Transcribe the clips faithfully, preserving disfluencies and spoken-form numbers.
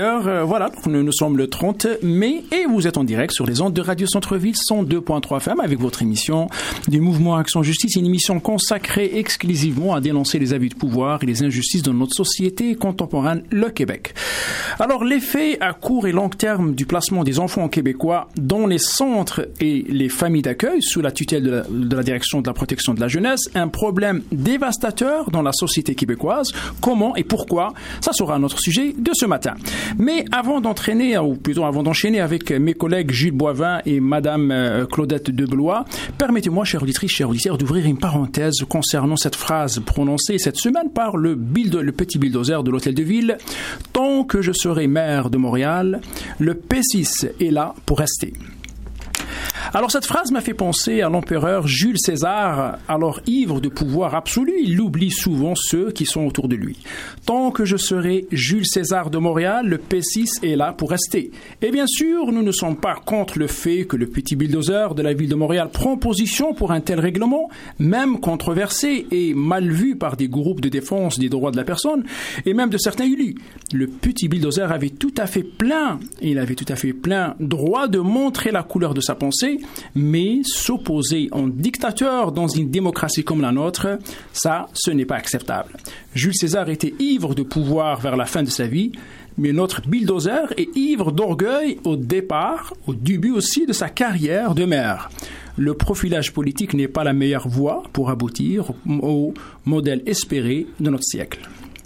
Euh, voilà, nous, nous sommes le trente mai et vous êtes en direct sur les ondes de Radio Centre-Ville cent deux point trois F M avec votre émission du Mouvement Action Justice, une émission consacrée exclusivement à dénoncer les abus de pouvoir et les injustices de notre société contemporaine, le Québec. Alors, l'effet à court et long terme du placement des enfants québécois dans les centres et les familles d'accueil sous la tutelle de la, de la Direction de la protection de la jeunesse, un problème dévastateur dans la société québécoise. Comment et pourquoi? Ça sera notre sujet de ce matin. Mais avant d'entraîner, ou plutôt avant d'enchaîner avec mes collègues Gilles Boivin et Madame Claudette Deblois, permettez-moi, chères auditrices, chers auditeurs, d'ouvrir une parenthèse concernant cette phrase prononcée cette semaine par le, build, le petit bulldozer de l'Hôtel de Ville. Tant que je serai maire de Montréal, le P six est là pour rester. Alors cette phrase m'a fait penser à l'empereur Jules César, alors ivre de pouvoir absolu, il oublie souvent ceux qui sont autour de lui. Tant que je serai Jules César de Montréal, le P six est là pour rester. Et bien sûr, nous ne sommes pas contre le fait que le petit bulldozer de la ville de Montréal prend position pour un tel règlement, même controversé et mal vu par des groupes de défense des droits de la personne et même de certains élus. Le petit bulldozer avait tout à fait plein, il avait tout à fait plein droit de montrer la couleur de sa pensée, mais s'opposer en dictateur dans une démocratie comme la nôtre, ça, ce n'est pas acceptable. Jules César était ivre de pouvoir vers la fin de sa vie, mais notre bulldozer est ivre d'orgueil au départ, au début aussi de sa carrière de maire. Le profilage politique n'est pas la meilleure voie pour aboutir au modèle espéré de notre siècle.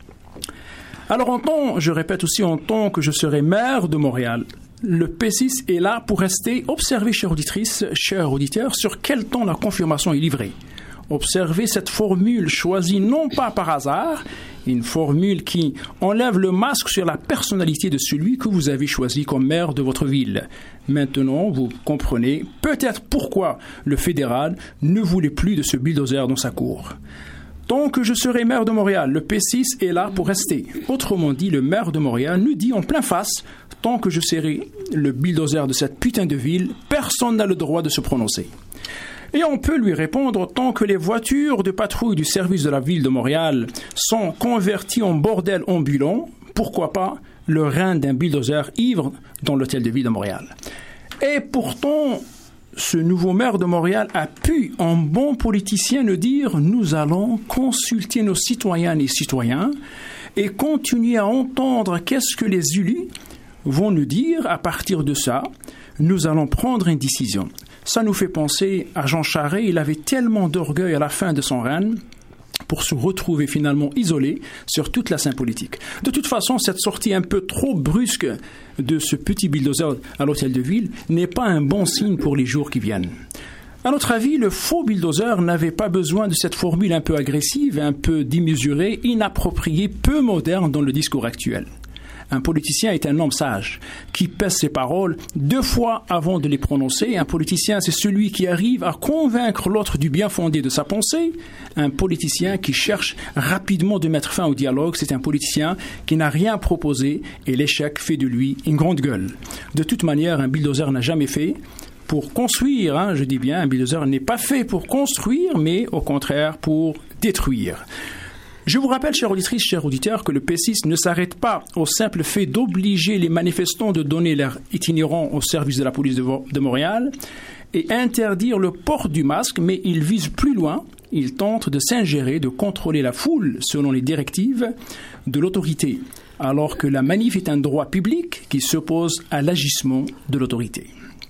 Alors, en tant, je répète aussi, en tant que je serai maire de Montréal, le P six est là pour rester. Observez, chères auditrices, chers auditeurs, sur quel temps la confirmation est livrée. Observez cette formule choisie non pas par hasard, une formule qui enlève le masque sur la personnalité de celui que vous avez choisi comme maire de votre ville. Maintenant, vous comprenez peut-être pourquoi le fédéral ne voulait plus de ce bulldozer dans sa cour. Tant que je serai maire de Montréal, le P six est là pour rester. Autrement dit, le maire de Montréal nous dit en plein face, tant que je serai le bulldozer de cette putain de ville, personne n'a le droit de se prononcer. Et on peut lui répondre, tant que les voitures de patrouille du service de la ville de Montréal sont converties en bordel ambulant, pourquoi pas le règne d'un bulldozer ivre dans l'hôtel de ville de Montréal. Et pourtant, ce nouveau maire de Montréal a pu, en bon politicien, nous dire « Nous allons consulter nos citoyennes et citoyens et continuer à entendre qu'est-ce que les élus vont nous dire. À partir de ça, nous allons prendre une décision. » Ça nous fait penser à Jean Charest. Il avait tellement d'orgueil à la fin de son règne pour se retrouver finalement isolé sur toute la scène politique. De toute façon, cette sortie un peu trop brusque de ce petit bulldozer à l'hôtel de ville n'est pas un bon signe pour les jours qui viennent. À notre avis, le faux bulldozer n'avait pas besoin de cette formule un peu agressive, un peu démesurée, inappropriée, peu moderne dans le discours actuel. Un politicien est un homme sage, qui pèse ses paroles deux fois avant de les prononcer. Un politicien, c'est celui qui arrive à convaincre l'autre du bien fondé de sa pensée. Un politicien qui cherche rapidement de mettre fin au dialogue, c'est un politicien qui n'a rien proposé et l'échec fait de lui une grande gueule. De toute manière, un bulldozer n'a jamais fait pour construire, hein, je dis bien, un bulldozer n'est pas fait pour construire, mais au contraire pour détruire. Je vous rappelle, chères auditrices, chers auditeurs, que le P six ne s'arrête pas au simple fait d'obliger les manifestants de donner leur itinérant au service de la police de, de Montréal et interdire le port du masque, mais il vise plus loin. Il tente de s'ingérer, de contrôler la foule selon les directives de l'autorité, alors que la manif est un droit public qui s'oppose à l'agissement de l'autorité.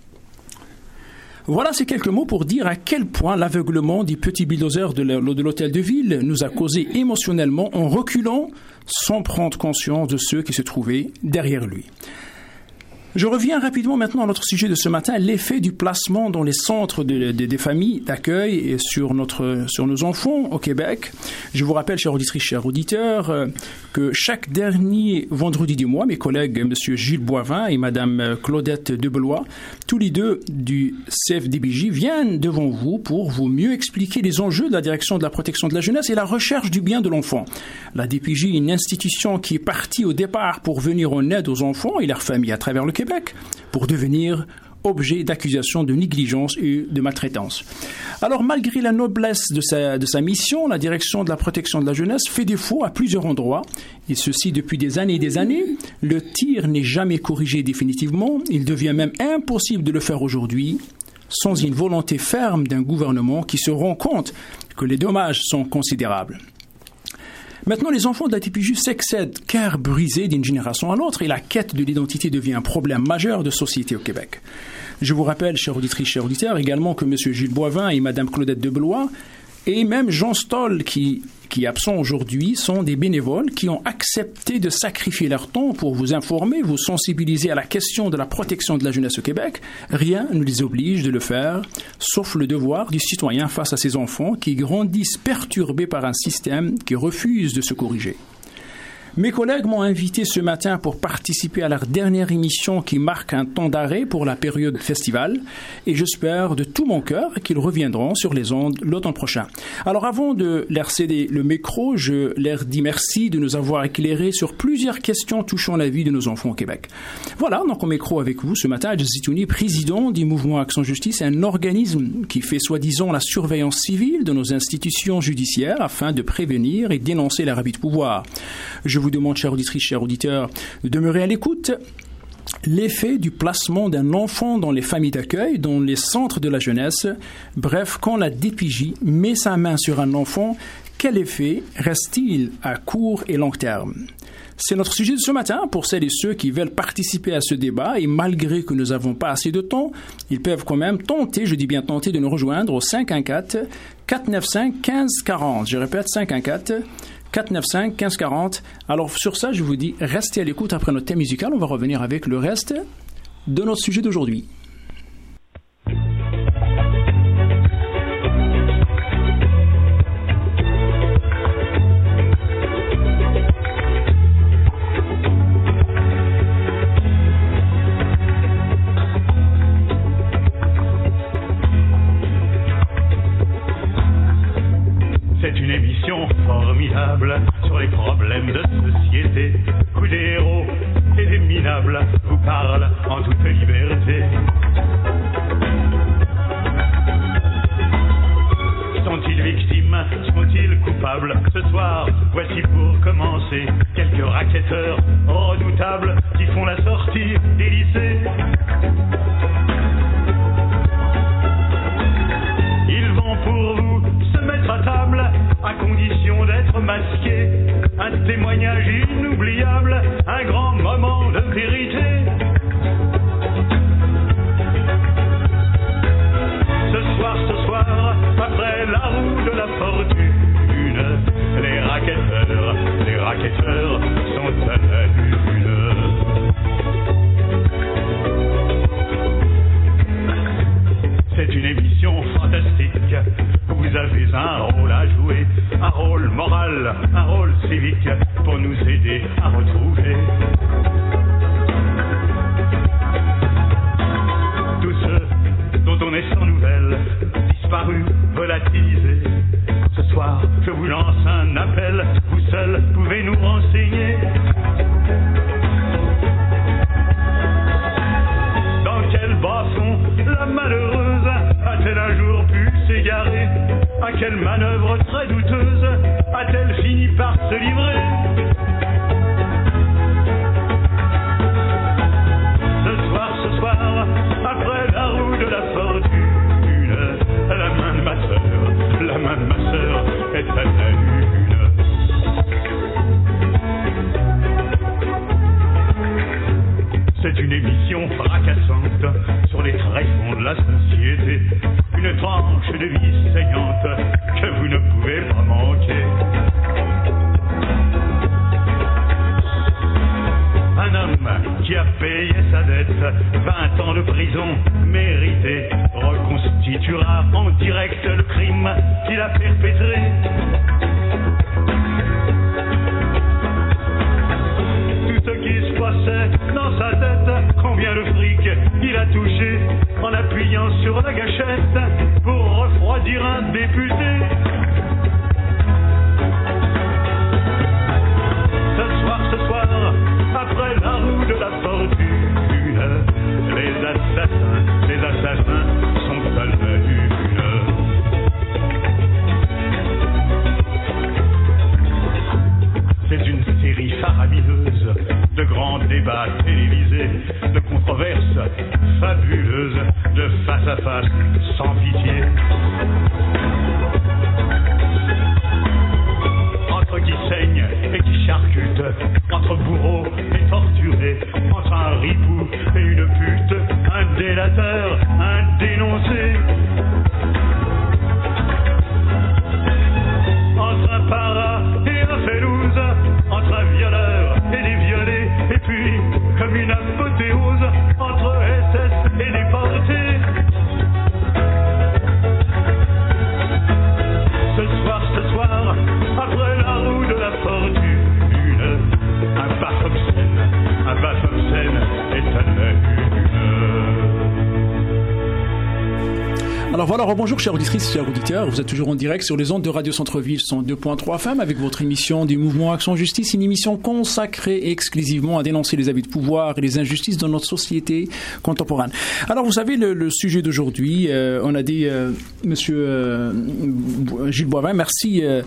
Voilà ces quelques mots pour dire à quel point l'aveuglement du petit bulldozer de l'hôtel de ville nous a causé émotionnellement en reculant sans prendre conscience de ceux qui se trouvaient derrière lui. Je reviens rapidement maintenant à notre sujet de ce matin, l'effet du placement dans les centres de, de, des familles d'accueil et sur, notre, sur nos enfants au Québec. Je vous rappelle, chers auditrices, chers auditeurs, euh, que chaque dernier vendredi du mois, mes collègues M. Gilles Boivin et Mme Claudette Deblois, tous les deux du C F D B J, viennent devant vous pour vous mieux expliquer les enjeux de la direction de la protection de la jeunesse et la recherche du bien de l'enfant. La D P J est une institution qui est partie au départ pour venir en aide aux enfants et leurs familles à travers le Québec, pour devenir objet d'accusations de négligence et de maltraitance. Alors, malgré la noblesse de sa, de sa mission, la direction de la protection de la jeunesse fait défaut à plusieurs endroits, et ceci depuis des années et des années. Le tir n'est jamais corrigé définitivement, il devient même impossible de le faire aujourd'hui, sans une volonté ferme d'un gouvernement qui se rend compte que les dommages sont considérables. Maintenant, les enfants de la T P J s'excèdent, cœur brisé d'une génération à l'autre, et la quête de l'identité devient un problème majeur de société au Québec. Je vous rappelle, chers auditrices, chers auditeurs, également que M. Gilles Boivin et Mme Claudette Deblois, et même Jean Stoll, qui, qui est absent aujourd'hui, sont des bénévoles qui ont accepté de sacrifier leur temps pour vous informer, vous sensibiliser à la question de la protection de la jeunesse au Québec. Rien ne les oblige de le faire, sauf le devoir du citoyen face à ces enfants qui grandissent perturbés par un système qui refuse de se corriger. Mes collègues m'ont invité ce matin pour participer à leur dernière émission qui marque un temps d'arrêt pour la période festival, et j'espère de tout mon cœur qu'ils reviendront sur les ondes l'automne prochain. Alors avant de leur céder le micro, je leur dis merci de nous avoir éclairés sur plusieurs questions touchant la vie de nos enfants au Québec. Voilà, donc au micro avec vous ce matin, Adji Zitouni, président du mouvement Action Justice, un organisme qui fait soi-disant la surveillance civile de nos institutions judiciaires afin de prévenir et dénoncer les abus de pouvoir. Je vous demande, chers auditrices, chers auditeurs, de demeurer à l'écoute. L'effet du placement d'un enfant dans les familles d'accueil, dans les centres de la jeunesse, bref, quand la D P J met sa main sur un enfant, quel effet reste-t-il à court et long terme? C'est notre sujet de ce matin pour celles et ceux qui veulent participer à ce débat, et malgré que nous n'avons pas assez de temps, ils peuvent quand même tenter, je dis bien tenter, de nous rejoindre au cinq un quatre, quatre neuf cinq, un cinq quatre zéro. Je répète, cinq un quatre, quatre neuf cinq, un cinq quatre zéro. Alors sur ça, je vous dis, restez à l'écoute après notre thème musical. On va revenir avec le reste de notre sujet d'aujourd'hui. C'est une émission formidable sur les problèmes de société, où des héros et des minables vous parlent en toute liberté. Sont-ils victimes? Sont-ils coupables? Ce soir, voici pour commencer quelques racketteurs redoutables qui font la sortie des lycées. Ils vont pour vous se mettre à table, à condition d'être masqués. Un témoignage inoubliable, un grand moment de vérité. Ce soir, ce soir, après la roue de la fortune, les racketteurs, les racketteurs sont à la lune. C'est une émission fantastique. Vous avez un rôle à jouer, un rôle moral, un rôle civique, pour nous aider à retrouver tous ceux dont on est sans nouvelles, disparus, volatilisés. Ce soir, je vous lance un appel, vous seuls pouvez nous renseigner. Dans quel basson la malheureuse a-t-elle un jour pu s'égarer? À quelle manœuvre très douteuse a-t-elle fini par se livrer? Ce soir, ce soir, après la roue de la fortune, la main de ma sœur, la main de ma sœur est à la lune. C'est une émission fracassante sur les tréfonds de la société, une tranche de vie saignante que vous ne pouvez pas manquer. Un homme qui a payé sa dette, vingt ans de prison méritée, reconstituera en direct le crime qu'il a perpétré. Tout ce qui se passait dans sa tête, combien de fric il a touché en appuyant sur la gâchette pour refroidir un député. Ce soir, ce soir, après la roue de la fortune, les assassins de controverses fabuleuses, de face à face, sans pitié. Entre qui saigne et qui charcute, entre bourreau et torturé, entre un ripou et une pute, un délateur, un dénoncé. Entre un para et un félouse, entre un violeur et des violés, et puis, comme une apothéose, entre S S et déportés. Ce soir, ce soir, après la roue de la fortune, un bas obscène, un bas obscène est à la une. Alors voilà, bonjour chers auditrices, chers auditeurs, vous êtes toujours en direct sur les ondes de Radio Centre-Ville cent deux point trois F M avec votre émission du Mouvement Action Justice, une émission consacrée exclusivement à dénoncer les abus de pouvoir et les injustices dans notre société contemporaine. Alors vous savez, le, le sujet d'aujourd'hui, euh, on a dit, euh, monsieur euh, Gilles Boivin, merci euh,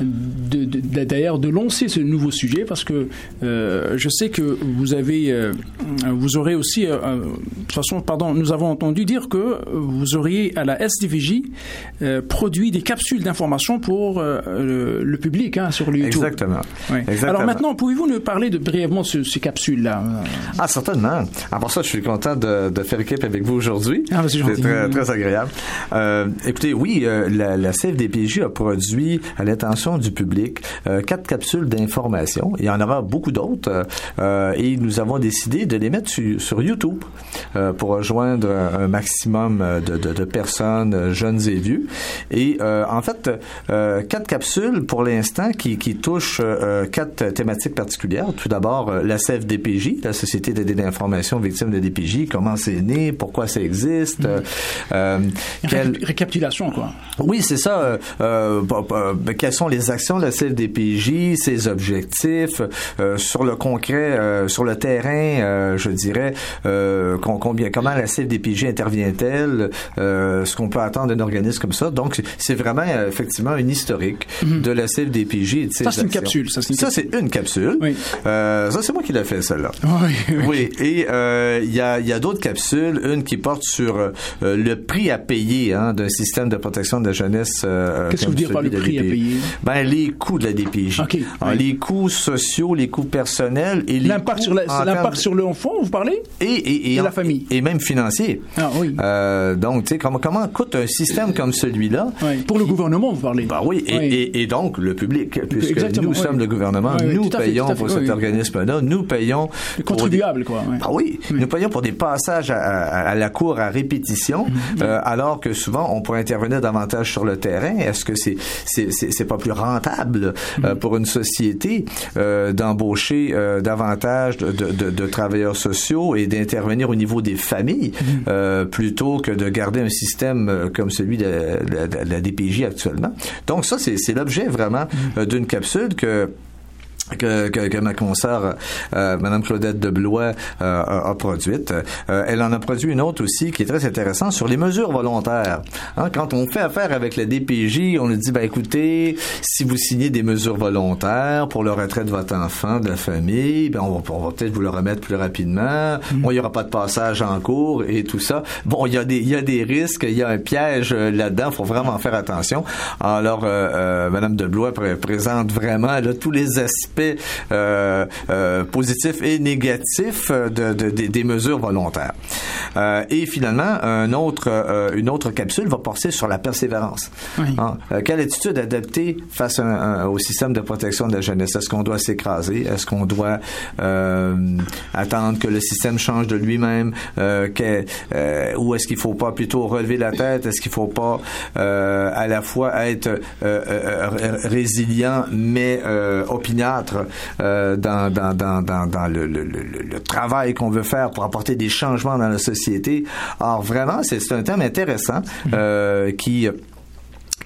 de, de, d'ailleurs de lancer ce nouveau sujet parce que euh, je sais que vous avez, euh, vous aurez aussi, euh, de toute façon, pardon, nous avons entendu dire que vous auriez à la S D V J euh, produit des capsules d'information pour euh, le, le public hein, sur le YouTube. Exactement. Oui. Exactement. Alors maintenant, pouvez-vous nous parler de, brièvement de ce, ces capsules-là? Ah, certainement. À part ça, je suis content de, de faire équipe avec vous aujourd'hui. Ah, c'est gentil. C'est très, très agréable. Euh, écoutez, oui, euh, la, la C F D P J a produit à l'intention du public euh, quatre capsules d'information. Il y en aura beaucoup d'autres euh, et nous avons décidé de les mettre sur, sur YouTube euh, pour rejoindre un maximum de, de, de personnes jeunes et vieux. Et euh, en fait, euh, quatre capsules pour l'instant qui, qui touchent euh, quatre thématiques particulières. Tout d'abord, euh, la C F D P J, la Société d'aide d'information victimes de D P J, comment c'est né, pourquoi ça existe. Euh, euh, quelle... Récapitulation, quoi. Oui, c'est ça. Euh, euh, euh, quelles sont les actions de la C F D P J, ses objectifs, euh, sur le concret, euh, sur le terrain, euh, je dirais, euh, combien, comment la C F D P J intervient-elle, euh, ce qu'on peut attendre d'un organisme comme ça. Donc, c'est vraiment, euh, effectivement, une historique mm-hmm. de la C F D P J et de ses Ça, c'est actions. une capsule. Ça, c'est une, ça, capsule. C'est une capsule. Oui. Euh, ça, c'est moi qui l'ai fait, celle-là. Oui, oui. oui. Et euh, il y a, il y a d'autres capsules. Une qui porte sur euh, le prix à payer hein, d'un système de protection de la jeunesse. Euh, Qu'est-ce que vous dites par le prix à payer? Ben, les coûts de la D P J. Okay. Alors, oui. Les coûts sociaux, les coûts personnels et les l'impact coûts sur la, c'est l'impact termes... sur l'enfant, vous parlez? Et, et, et, et en, la famille. Et, et même financier. Ah oui. Euh, donc, tu sais, comment, comment coûte un système comme celui-là? Oui. Pour le gouvernement, vous parlez? Ben oui, et, oui. Et, et donc le public, puisque Exactement, nous oui. sommes le gouvernement, oui, oui, nous payons fait, pour oui, cet oui. organisme-là, nous payons... Les contribuables, des... quoi. Oui. Ben oui, oui, nous payons pour des passages à, à, à la cour à répétition, mm-hmm. euh, alors que souvent, on pourrait intervenir davantage sur le terrain. Est-ce que c'est c'est, c'est, c'est pas plus rentable mm-hmm. euh, pour une société euh, d'embaucher euh, davantage de, de, de, de travailleurs sociaux et d'intervenir au niveau des familles mm-hmm. euh, plutôt que de garder un système comme celui de, de, de, de la D P J actuellement? Donc ça, c'est, c'est l'objet vraiment euh, d'une capsule que Que, que, que ma consoeur, euh, Mme Claudette de Blois, euh, a, a produite. Euh, elle en a produit une autre aussi qui est très intéressante sur les mesures volontaires. Hein, quand on fait affaire avec la D P J, on nous dit, ben écoutez, si vous signez des mesures volontaires pour le retrait de votre enfant, de la famille, ben on va, on va peut-être vous le remettre plus rapidement. Mmh. Bon, il n'y aura pas de passage en cours et tout ça. Bon, il y a des, il y a des risques, il y a un piège là-dedans. Il faut vraiment faire attention. Alors, euh, euh, Mme de Blois pr- présente vraiment là, tous les aspects Euh, euh, positifs et négatifs de, de, de, des mesures volontaires. Euh, et finalement, un autre, euh, une autre capsule va porter sur la persévérance. Oui. Hein? Euh, quelle attitude adopter face à un, un, au système de protection de la jeunesse? Est-ce qu'on doit s'écraser? Est-ce qu'on doit euh, attendre que le système change de lui-même? Euh, que, euh, ou est-ce qu'il faut pas plutôt relever la tête? Est-ce qu'il faut pas euh, à la fois être euh, euh, résilient mais euh, opiniâtre Euh, dans, dans, dans, dans, dans le, le, le, le travail qu'on veut faire pour apporter des changements dans la société. Alors vraiment, c'est, c'est un thème intéressant euh, qui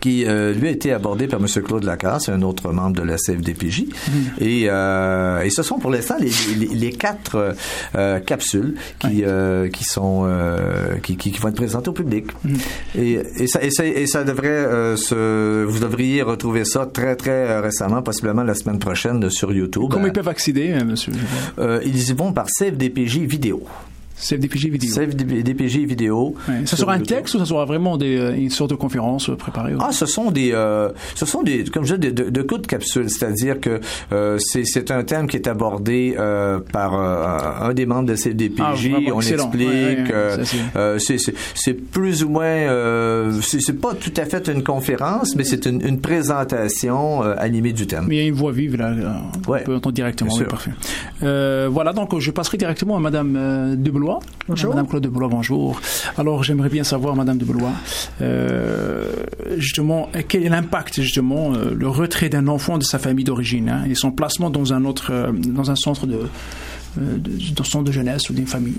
qui, euh, lui, a été abordé par M. Claude Lacasse, un autre membre de la C F D P J. Mmh. Et, euh, et ce sont pour l'instant les, les, les quatre euh, capsules qui, oui. euh, qui sont euh, qui, qui, qui vont être présentées au public. Mmh. Et, et, ça, et, ça, et ça devrait euh, se... Vous devriez retrouver ça très, très récemment, possiblement la semaine prochaine sur YouTube. Comment euh, ils peuvent accéder, euh, monsieur? Euh, ils y vont par C F D P J Vidéo. C F D P J vidéo. C F D P J vidéo. Ouais. Ça sera un texte ou ça sera vraiment des, une sorte de conférence préparée? Ah, ce sont des, euh, ce sont des, comme je dis, de, de, de coups de capsule, c'est-à-dire que euh, c'est, c'est un thème qui est abordé euh, par euh, un des membres de C F D P J. Ah, on excellent. explique. Ouais, ouais, euh, ça, c'est... Euh, c'est, c'est, c'est plus ou moins, euh, c'est, c'est pas tout à fait une conférence, mais c'est une, une présentation euh, animée du thème. Mais il y a une voix vive là, on ouais, peut entendre directement. Oui, parfait. Euh, voilà, donc je passerai directement à Madame euh, Deblois. Bonjour. Madame Claude Deblois, bonjour. Alors, j'aimerais bien savoir, Madame Deblois, euh, justement, quel est l'impact, justement, euh, le retrait d'un enfant de sa famille d'origine hein, et son placement dans un autre, euh, dans un centre de, euh, de, de centre de jeunesse ou d'une famille.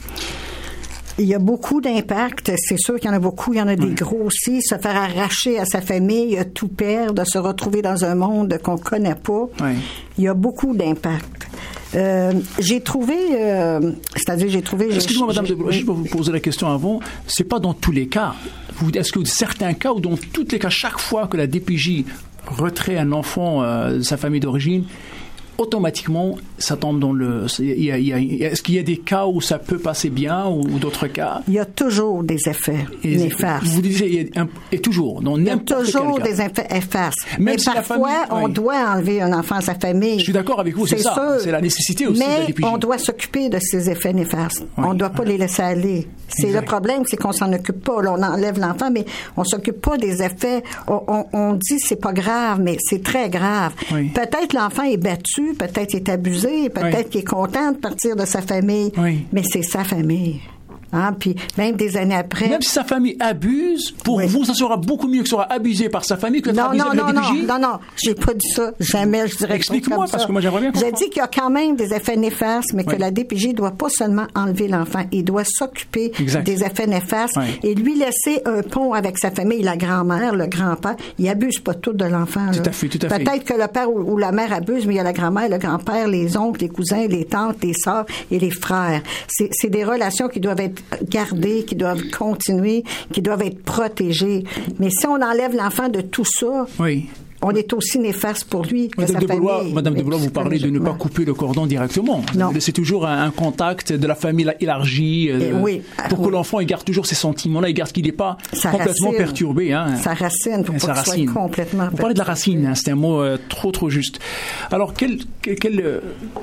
Il y a beaucoup d'impact. C'est sûr qu'il y en a beaucoup. Il y en a des oui. gros aussi. Se faire arracher à sa famille, tout perdre, se retrouver dans un monde qu'on connaît pas. Oui. Il y a beaucoup d'impact. Euh, j'ai trouvé, euh, c'est-à-dire j'ai trouvé... Excusez-moi, Madame Deblois, juste pour vous poser la question avant, c'est pas dans tous les cas. Vous, est-ce que certains cas ou dans tous les cas, chaque fois que la D P J retrait un enfant euh, de sa famille d'origine, automatiquement, ça tombe dans le... Il y a, il y a, est-ce qu'il y a des cas où ça peut passer bien ou, ou d'autres cas? Il y a toujours des effets et néfastes. Vous disiez, il y a un, et toujours, dans il y a toujours des effets néfastes. Mais si parfois, famille, on oui. doit enlever un enfant à sa famille. Je suis d'accord avec vous, c'est, c'est ça. Sûr. C'est la nécessité aussi mais de la D P J. On doit s'occuper de ces effets néfastes. Oui. On ne doit pas les laisser aller. C'est exact. Le problème, c'est qu'on s'en occupe pas. Là, on enlève l'enfant, mais on s'occupe pas des effets. On, on, on dit c'est pas grave, mais c'est très grave. Oui. Peut-être l'enfant est battu, peut-être il est abusé, peut-être oui. qu'il est content de partir de sa famille, oui. mais c'est sa famille. Hein, puis même des années après... Même si sa famille abuse, pour oui. vous, ça sera beaucoup mieux que sera abusé par sa famille que d'être abusé par la D P J? Non, non, non, j'ai pas dit ça. Jamais, je dirais Explique-moi, parce que moi, j'aimerais bien comprendre. J'ai dit qu'il y a quand même des effets néfastes, mais oui. que la D P J doit pas seulement enlever l'enfant, il doit s'occuper exact. Des effets néfastes oui. et lui laisser un pont avec sa famille, la grand-mère, le grand-père. Il abuse pas tout de l'enfant. Tout là. à fait, tout à fait. Peut-être que le père ou, ou la mère abuse, mais il y a la grand-mère, le grand-père, les oncles, les cousins, les tantes, les sœurs et les frères. C'est, c'est des relations qui doivent être gardées, qui doivent continuer, qui doivent être protégées. Mais si on enlève l'enfant de tout ça, oui. on est aussi néfaste pour lui que Madame sa de Boulois, famille. Madame de Boulois, vous parlez de ne pas couper le cordon directement. Non. C'est toujours un, un contact de la famille élargie euh, oui. pour oui. que l'enfant il garde toujours ses sentiments-là, il garde qu'il n'est pas sa complètement racine. perturbé. Hein. Sa racine, pour pas qu'il soit complètement Vous parlez de la racine, hein, c'est un mot euh, trop trop juste. Alors, quel... quel, quel euh,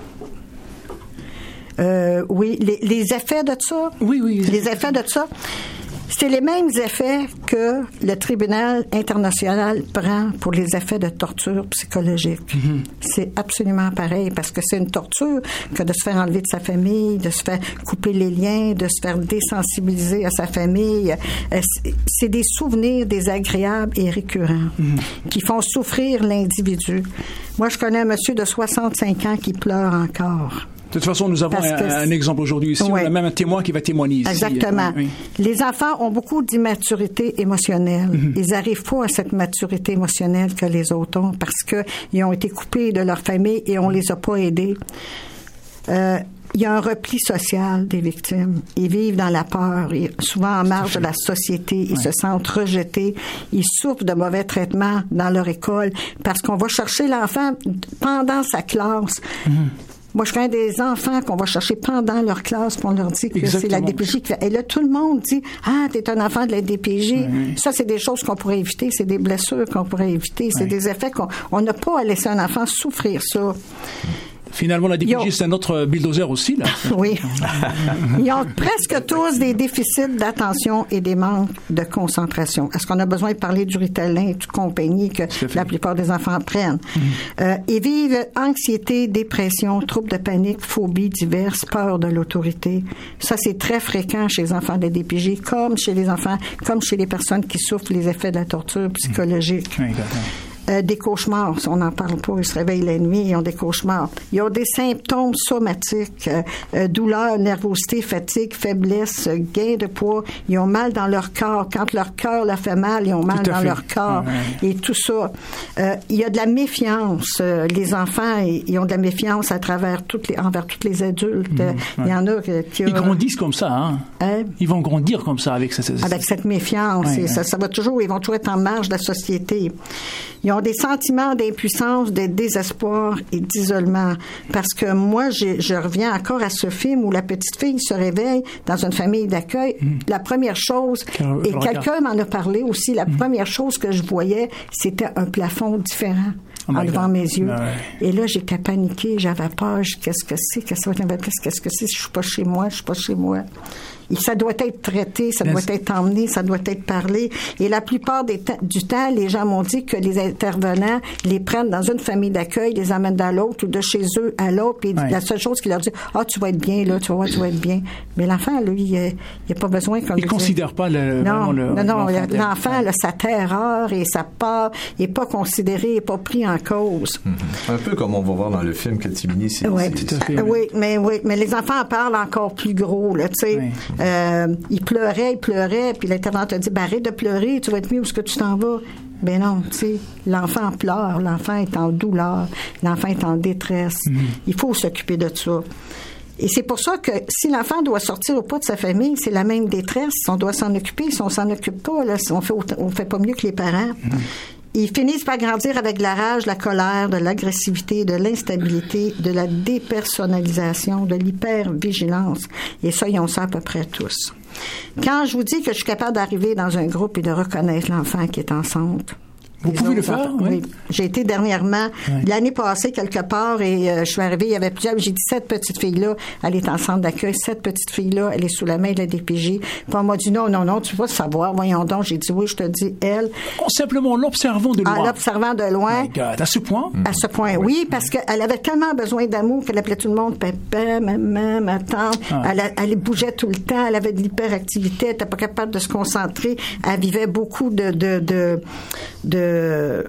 Euh, oui, les, les effets de ça. Oui, oui. Les effets de ça. C'est les mêmes effets que le tribunal international prend pour les effets de torture psychologique. Mm-hmm. C'est absolument pareil parce que c'est une torture que de se faire enlever de sa famille, de se faire couper les liens, de se faire désensibiliser à sa famille. C'est des souvenirs désagréables et récurrents mm-hmm. qui font souffrir l'individu. Moi, je connais un monsieur de soixante-cinq ans qui pleure encore. De toute façon, nous avons un, un exemple aujourd'hui ici. Oui. On a même un témoin qui va témoigner ici. Exactement. Oui, oui. Les enfants ont beaucoup d'immaturité émotionnelle. Mm-hmm. Ils n'arrivent pas à cette maturité émotionnelle que les autres ont parce qu'ils ont été coupés de leur famille et on les a pas aidés. Euh, il y a un repli social des victimes. Ils vivent dans la peur, ils, souvent en marge de la société. Ils ouais. se sentent rejetés. Ils souffrent de mauvais traitements dans leur école parce qu'on va chercher l'enfant pendant sa classe. Mm-hmm. Moi, je connais des enfants qu'on va chercher pendant leur classe, puis on leur dit que Exactement. C'est la D P J qui fait. Et là, tout le monde dit « Ah, t'es un enfant de la D P J. Oui. » Ça, c'est des choses qu'on pourrait éviter. C'est des blessures qu'on pourrait éviter. Oui. C'est des effets qu'on n'a pas à laisser un enfant souffrir ça. Finalement, la D P J, Yo. c'est notre bulldozer aussi, là. Oui. Ils ont presque tous des déficits d'attention et des manques de concentration. Est-ce qu'on a besoin de parler du Ritalin et toute compagnie que la plupart des enfants prennent? Mm-hmm. Euh, ils vivent anxiété, dépression, troubles de panique, phobies diverses, peur de l'autorité. Ça, c'est très fréquent chez les enfants de D P J, comme chez les enfants, comme chez les personnes qui souffrent les effets de la torture psychologique. Mm-hmm. Oui, Euh, des cauchemars, on n'en parle pas, ils se réveillent la nuit, ils ont des cauchemars. Ils ont des symptômes somatiques, euh, euh, douleur, nervosité, fatigue, faiblesse, euh, gain de poids. Ils ont mal dans leur corps. Quand leur cœur leur fait mal, ils ont mal dans fait. leur corps. Ouais. Et tout ça. Euh, il y a de la méfiance. Euh, les enfants, ils ont de la méfiance à travers toutes les, envers tous les adultes. Mmh, ouais. Il y en a qui... Ils grandissent comme ça, hein? hein? Ils vont grandir comme ça avec cette... Avec cette méfiance. Ouais, et ouais. Ça, ça va toujours, ils vont toujours être en marge de la société. Ils ont des sentiments d'impuissance, de désespoir et d'isolement. Parce que moi, j'ai, je reviens encore à ce film où la petite fille se réveille dans une famille d'accueil. Mmh. La première chose, Car, et quelqu'un m'en a parlé aussi, la mmh. première chose que je voyais, c'était un plafond différent. Oh en devant God. mes yeux. Ah ouais. Et là, j'étais paniquée, j'avais peur. Je, qu'est-ce que c'est? Qu'est-ce que c'est? Qu'est-ce que c'est? Je suis pas chez moi, je suis pas chez moi. Et ça doit être traité, ça doit être emmené, ça doit être parlé. Et la plupart des t- du temps, les gens m'ont dit que les intervenants les prennent dans une famille d'accueil, les amènent dans l'autre ou de chez eux à l'autre. Puis ouais. la seule chose qu'ils leur dit, ah, oh, tu vas être bien là, tu vas voir, tu vas être bien. Mais l'enfant, lui, il n'a pas besoin. Comme il ne considère pas le, non, le, non, non, l'enfant, l'enfant là, sa terreur et sa peur n'est pas considérée, n'est pas pris en cause. Mm-hmm. Un peu comme on va voir dans le film Catimini. C'est, oui, c'est, tout à fait. Oui, mais oui, mais les enfants en parlent encore plus gros, là, tu sais. Oui. Euh, il pleurait, il pleurait, puis l'intervenante a dit, ben, arrête de pleurer, tu vas être mieux où est-ce que tu t'en vas. Ben non, tu sais, l'enfant pleure, l'enfant est en douleur, l'enfant est en détresse. Mm-hmm. Il faut s'occuper de ça. Et c'est pour ça que si l'enfant doit sortir ou pas de sa famille, c'est la même détresse. On doit s'en occuper. Si on s'en occupe pas, là, on fait, on fait pas mieux que les parents. Mm-hmm. Ils finissent par grandir avec de la rage, de la colère, de l'agressivité, de l'instabilité, de la dépersonnalisation, de l'hypervigilance. Et ça, ils ont ça à peu près tous. Quand je vous dis que je suis capable d'arriver dans un groupe et de reconnaître l'enfant qui est enceinte, vous pouvez le faire, oui. oui. J'ai été dernièrement, oui. l'année passée, quelque part, et euh, je suis arrivée, il y avait plusieurs, j'ai dit, cette petite fille-là, elle est en centre d'accueil, cette petite fille-là, elle est sous la main de la D P J. Puis on m'a dit, non, non, non, tu vas savoir, voyons donc. J'ai dit, oui, je te dis, elle. En simplement l'observant de loin. En l'observant de loin. My God. À ce point? À ce point, oui, parce qu'elle avait tellement besoin d'amour qu'elle appelait tout le monde papa, maman, ma tante. Ah. Elle, elle bougeait tout le temps, elle avait de l'hyperactivité, elle n'était pas capable de se concentrer. Elle vivait beaucoup de, de, de, de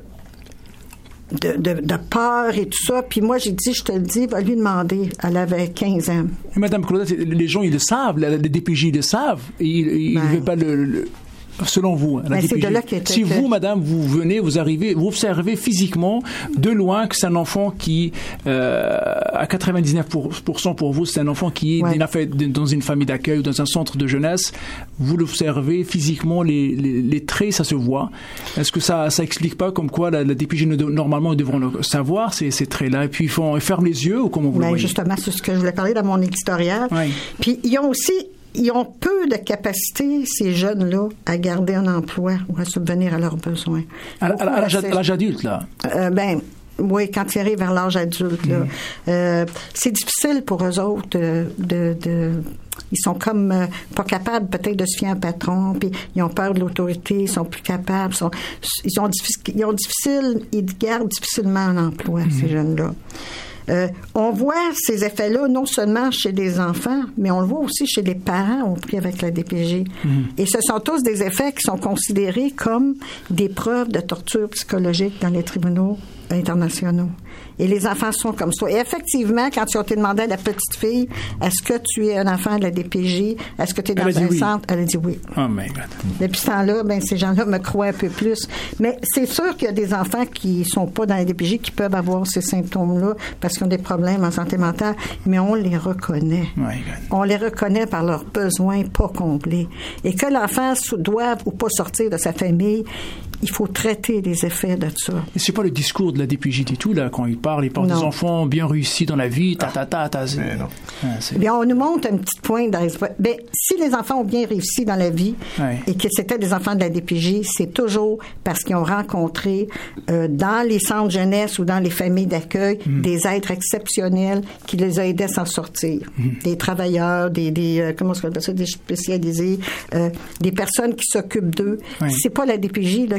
De, de, de peur et tout ça. Puis moi, j'ai dit, je te le dis, va lui demander. Elle avait quinze ans. Madame Claudette, les gens, ils le savent. Les D P J, ils le savent. Et ils ne ben. veulent pas le... le... Selon vous, la ben, D P J, c'est de là qu'il était si fait. vous, madame, vous venez, vous arrivez, vous observez physiquement de loin que c'est un enfant qui, euh, à quatre-vingt-dix-neuf pour cent pour vous, c'est un enfant qui est ouais. dans une famille d'accueil ou dans un centre de jeunesse, vous l'observez physiquement, les, les, les traits, ça se voit. Est-ce que ça ça explique pas comme quoi la, la D P J, normalement, ils devront le savoir, ces, ces traits-là, et puis ils, font, ils ferment les yeux ou comment vous ben, le voyez? Justement, c'est ce que je voulais parler dans mon éditorial. Oui. Puis ils ont aussi... Ils ont peu de capacité, ces jeunes-là, à garder un emploi ou à subvenir à leurs besoins. À, à, à, l'âge, à l'âge adulte, là? Euh, ben, oui, quand ils arrivent vers l'âge adulte, là. Mmh. Euh, c'est difficile pour eux autres de... de, de ils sont comme euh, pas capables peut-être de se fier à un patron, puis ils ont peur de l'autorité, ils sont plus capables, sont, ils, ont difficile, ils ont difficile, ils gardent difficilement un emploi, mmh. ces jeunes-là. Euh, on voit ces effets-là non seulement chez les enfants, mais on le voit aussi chez les parents au prix avec la D P J. Mmh. Et ce sont tous des effets qui sont considérés comme des preuves de torture psychologique dans les tribunaux internationaux. Et les enfants sont comme ça. Et effectivement, quand ils ont été demandé à la petite fille, est-ce que tu es un enfant de la D P J? Est-ce que tu es dans un oui. centre? Elle a dit oui. Oh my God. Depuis ce temps-là, ben, ces gens-là me croient un peu plus. Mais c'est sûr qu'il y a des enfants qui sont pas dans la D P J qui peuvent avoir ces symptômes-là parce qu'ils ont des problèmes en santé mentale, mais on les reconnaît. Oh my God. On les reconnaît par leurs besoins pas comblés. Et que l'enfant doive ou pas sortir de sa famille, il faut traiter les effets de ça. Et c'est pas le discours de la D P J du tout, là, quand il parle, il parle non. des enfants bien réussis dans la vie, ta, ta, ta, ta. Mais non. Ah, bien, on nous montre une petite pointe dans les... Bien, si les enfants ont bien réussi dans la vie ouais. et que c'était des enfants de la D P J, c'est toujours parce qu'ils ont rencontré euh, dans les centres jeunesse ou dans les familles d'accueil mm. des êtres exceptionnels qui les ont aidés à s'en sortir. Mm. Des travailleurs, des, des euh, comment est-ce qu'on appelle ça, des spécialisés, euh, des personnes qui s'occupent d'eux. Ouais. C'est pas la D P J là, qui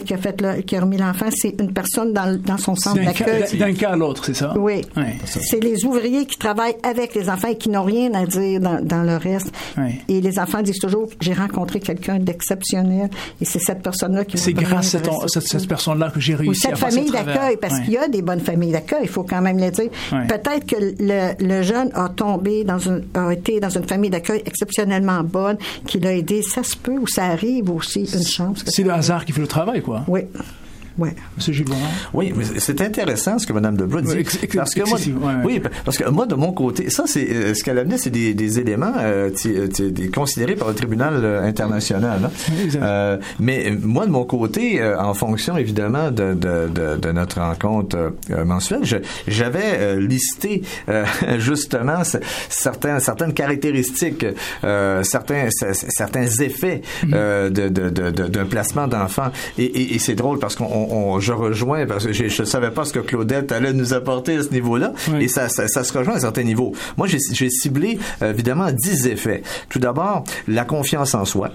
qui a fait le, qui a remis l'enfant, c'est une personne dans, dans son centre d'accueil. Cas, d'un cas à l'autre, c'est ça? Oui. Ouais. C'est les ouvriers qui travaillent avec les enfants et qui n'ont rien à dire dans, dans le reste. Ouais. Et les enfants disent toujours, j'ai rencontré quelqu'un d'exceptionnel et c'est cette personne-là qui c'est grâce à cette, cette personne-là que j'ai réussi Ou cette à faire famille d'accueil, parce ouais. qu'il y a des bonnes familles d'accueil, il faut quand même le dire. Ouais. Peut-être que le, le jeune a tombé dans une, a été dans une famille d'accueil exceptionnellement bonne, qui l'a aidé. Ça se peut ou ça arrive aussi, une chance. C'est le hasard qui fait le travail, quoi. Oui. Oui. Monsieur Gilles Boivin. Oui, mais c'est intéressant ce que Mme Deblois dit. Oui, ex- ex- parce que moi, ouais, ouais. oui, parce que moi, de mon côté, ça, c'est euh, ce qu'elle amenait, c'est des, des éléments euh, t- t- t- considérés par le tribunal euh, international. Hein. Oui, euh, mais moi, de mon côté, euh, en fonction évidemment de, de, de, de notre rencontre euh, mensuelle, je, j'avais euh, listé euh, justement c- certains, certaines caractéristiques, euh, certains, c- certains effets euh, de, de, de, de, d'un placement d'enfants. Et, et, et c'est drôle parce qu'on On, on, je rejoins, parce que je ne savais pas ce que Claudette allait nous apporter à ce niveau-là, oui. et ça, ça, ça se rejoint à certains niveaux. Moi, j'ai, j'ai ciblé, euh, évidemment, dix effets. Tout d'abord, la confiance en soi.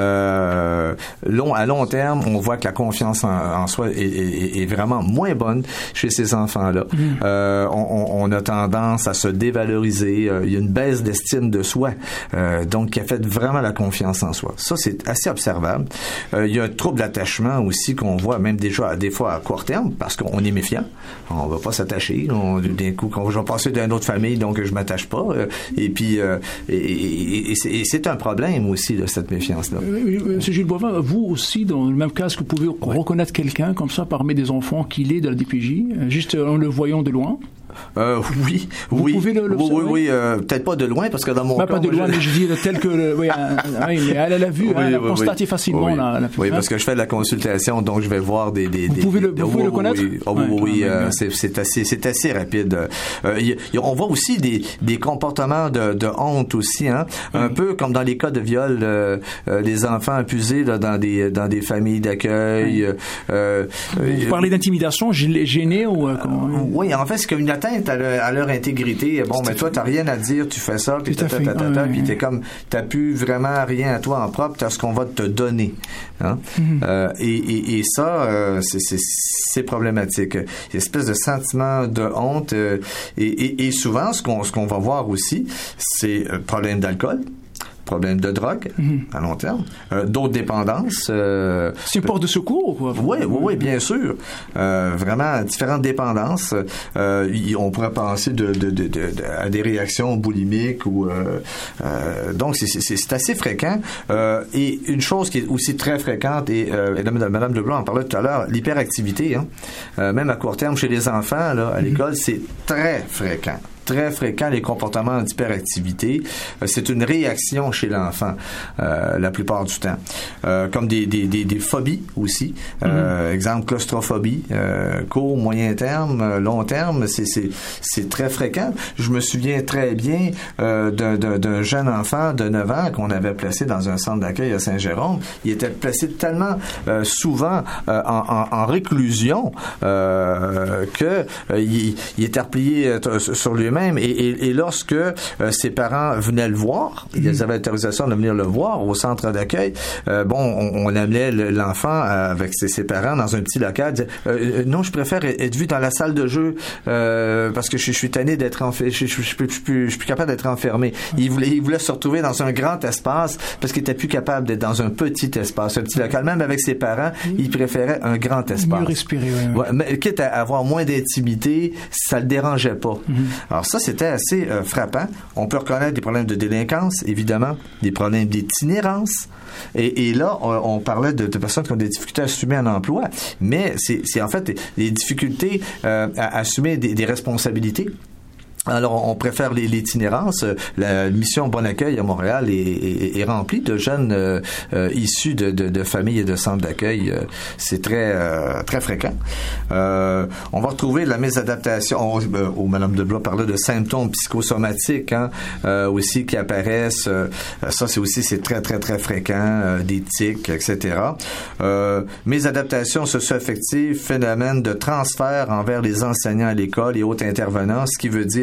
Euh, long, à long terme, on voit que la confiance en, en soi est, est, est vraiment moins bonne chez ces enfants-là. Mm. Euh, on, on a tendance à se dévaloriser. Euh, il y a une baisse d'estime de soi, euh, donc qui affecte vraiment la confiance en soi. Ça, c'est assez observable. Euh, il y a un trouble d'attachement aussi qu'on voit, même déjà des fois à court terme, parce qu'on est méfiant. On va pas s'attacher. On, d'un coup, quand je vais passer d'une autre famille, donc je m'attache pas. Euh, et puis, euh, et, et, et, c'est, et c'est un problème aussi, là, cette méfiance-là. M. Gilles Boivin, vous aussi, dans le même cas, est-ce que vous pouvez ouais. reconnaître quelqu'un comme ça parmi des enfants qu'il est de la D P J, juste en le voyant de loin? Euh, oui, Vous oui, pouvez le, oui, oui, oui euh, peut-être pas de loin parce que dans mon bah, cas, pas de loin, je... mais je dis tel que, le, oui, euh, oui, mais elle, elle a vu, oui, elle a oui, constaté oui. facilement oui. la, la. Oui, parce que je fais de la consultation, donc je vais voir des, des. Vous des, pouvez le, des, vous pouvez oh, le connaître. Oui, oh, ouais, oui, oui euh, ouais. c'est, c'est assez, c'est assez rapide. Euh, y, y, on voit aussi des, des comportements de, de honte aussi, hein, oui. un peu comme dans les cas de viol, euh, euh, les enfants abusés là, dans des, dans des familles d'accueil. Oui. Euh, vous euh, parlez d'intimidation, gêné ou euh, comment... Oui, en fait, c'est comme une atteinte à, le, à leur intégrité. Bon, mais toi, t'as rien à dire, tu fais ça, puis tata, tata, tata, puis t'es comme, t'as plus vraiment rien à toi en propre, t'as ce qu'on va te donner. Hein? Mm-hmm. Euh, et, et, et ça, euh, c'est, c'est, c'est problématique. Il y a une espèce de sentiment de honte, euh, et, et, et souvent, ce qu'on, ce qu'on va voir aussi, c'est un problème d'alcool. Problème de drogue mm-hmm. à long terme, euh, d'autres dépendances. Euh, c'est une porte de secours, quoi. Oui, oui, oui, bien sûr. Euh, vraiment différentes dépendances. Euh, y, on pourrait penser de, de, de, de, de, à des réactions boulimiques ou euh, euh, donc c'est, c'est, c'est assez fréquent. Euh, et une chose qui est aussi très fréquente et, euh, et Mme Deblois en parlait tout à l'heure, l'hyperactivité. Hein, euh, même à court terme chez les enfants là, à mm-hmm. l'école, c'est très fréquent. Très fréquent les comportements d'hyperactivité. Euh, c'est une réaction chez l'enfant euh, la plupart du temps. Euh, comme des, des, des, des phobies aussi. Euh, mm-hmm. Exemple, claustrophobie. Euh, court, moyen terme, long terme, c'est, c'est, c'est très fréquent. Je me souviens très bien euh, d'un, d'un, d'un jeune enfant de neuf ans qu'on avait placé dans un centre d'accueil à Saint-Jérôme. Il était placé tellement euh, souvent euh, en, en, en réclusion euh, que euh, il, il était replié euh, sur lui même et, et, et lorsque euh, ses parents venaient le voir, mmh. ils avaient l'autorisation de venir le voir au centre d'accueil, euh, bon, on, on amenait l'enfant avec ses, ses parents dans un petit local, disait, euh, non, je préfère être vu dans la salle de jeu euh, parce que je, je suis tanné d'être enfermé, je, je, je, je, je, je, je suis plus capable d'être enfermé. Il voulait, il voulait se retrouver dans un grand espace parce qu'il était plus capable d'être dans un petit espace, un petit local. Même avec ses parents, mmh. il préférait un grand espace. Mieux respirer, ouais, ouais. Ouais, mais quitte à avoir moins d'intimité, ça le dérangeait pas. Mmh. Alors ça, c'était assez euh, frappant. On peut reconnaître des problèmes de délinquance, évidemment, des problèmes d'itinérance. Et, et là, on, on parlait de, de personnes qui ont des difficultés à assumer un emploi, mais c'est, c'est en fait des, des difficultés euh, à assumer des, des responsabilités. Alors, on préfère l'itinérance. La mission Bon Accueil à Montréal est, est, est remplie de jeunes euh, euh, issus de, de, de familles et de centres d'accueil. C'est très euh, très fréquent. Euh, on va retrouver la mésadaptation. Euh, où Mme Deblois parlait de symptômes psychosomatiques hein, euh, aussi qui apparaissent. Euh, ça, c'est aussi c'est très très très fréquent. Euh, des tics, et cetera. Euh, mésadaptation socio-affective, phénomène de transfert envers les enseignants à l'école et autres intervenants, ce qui veut dire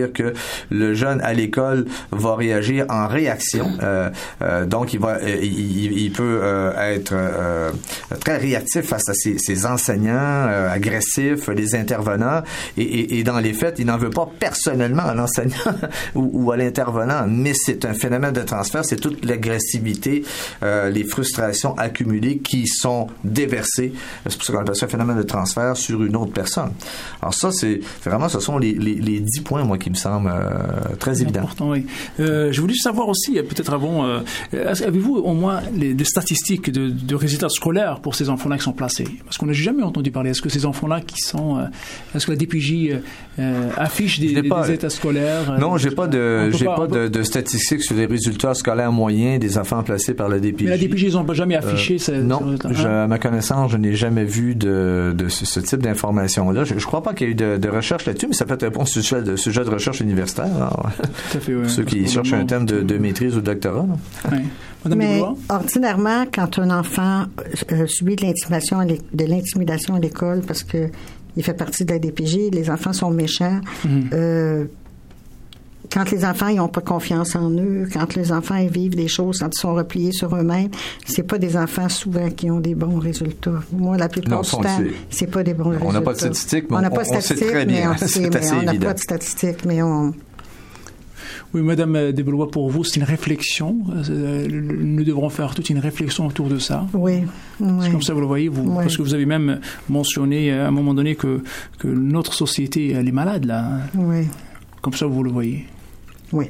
c'est-à-dire que le jeune à l'école va réagir en réaction. Euh, euh, donc, il va, euh, il, il peut euh, être euh, très réactif face à ses, ses enseignants, euh, agressifs, les intervenants, et, et, et dans les faits, il n'en veut pas personnellement à l'enseignant ou, ou à l'intervenant, mais c'est un phénomène de transfert, c'est toute l'agressivité, euh, les frustrations accumulées qui sont déversées, c'est pour ça qu'on appelle ça un phénomène de transfert sur une autre personne. Alors ça, c'est vraiment, ce sont les, les, les dix points, moi, qui me semblent euh, très évidents. Important, oui. Euh, je voulais savoir aussi, peut-être avant, euh, avez-vous au moins les, des statistiques de, de résultats scolaires pour ces enfants-là qui sont placés? Parce qu'on n'a jamais entendu parler. Est-ce que ces enfants-là qui sont, euh, est-ce que la D P J euh, affiche des, des, pas, des états scolaires? Non, j'ai pas de, j'ai pas, pas peut... de, de statistiques sur les résultats scolaires moyens des enfants placés par la D P J. Mais la D P J, ils n'ont pas jamais affiché. Euh, non, je, à ma connaissance, je n'ai jamais vu de, de ce, ce type d'informations-là. Je ne crois pas qu'il y ait eu de, de recherche là-dessus, mais ça peut être un bon sujet de, sujet de recherche universitaire. Alors, tout à fait, ouais. Pour ceux qui cherchent un thème de, de maîtrise ou de doctorat. Oui. Madame Mais Desbois? Ordinairement, quand un enfant euh, subit de l'intimidation, de l'intimidation à l'école, parce que il fait partie de la D P J, les enfants sont méchants. Mm-hmm. Euh, quand les enfants n'ont pas confiance en eux, quand les enfants ils vivent des choses, quand ils sont repliés sur eux-mêmes, c'est pas des enfants souvent qui ont des bons résultats. Moi, la plupart non, du temps, c'est, c'est pas des bons on résultats. On n'a pas de statistiques, mais on n'a on, pas de statistiques, on sait très bien. On sait, c'est assez on n'a évident. pas de statistiques, mais on... Oui, Madame Desbois, pour vous, c'est une réflexion. Euh, nous devrons faire toute une réflexion autour de ça. Oui. oui. C'est comme ça, vous le voyez, vous, oui. Parce que vous avez même mentionné à un moment donné que, que notre société, elle est malade, là. Oui. Comme ça, vous le voyez. Oui.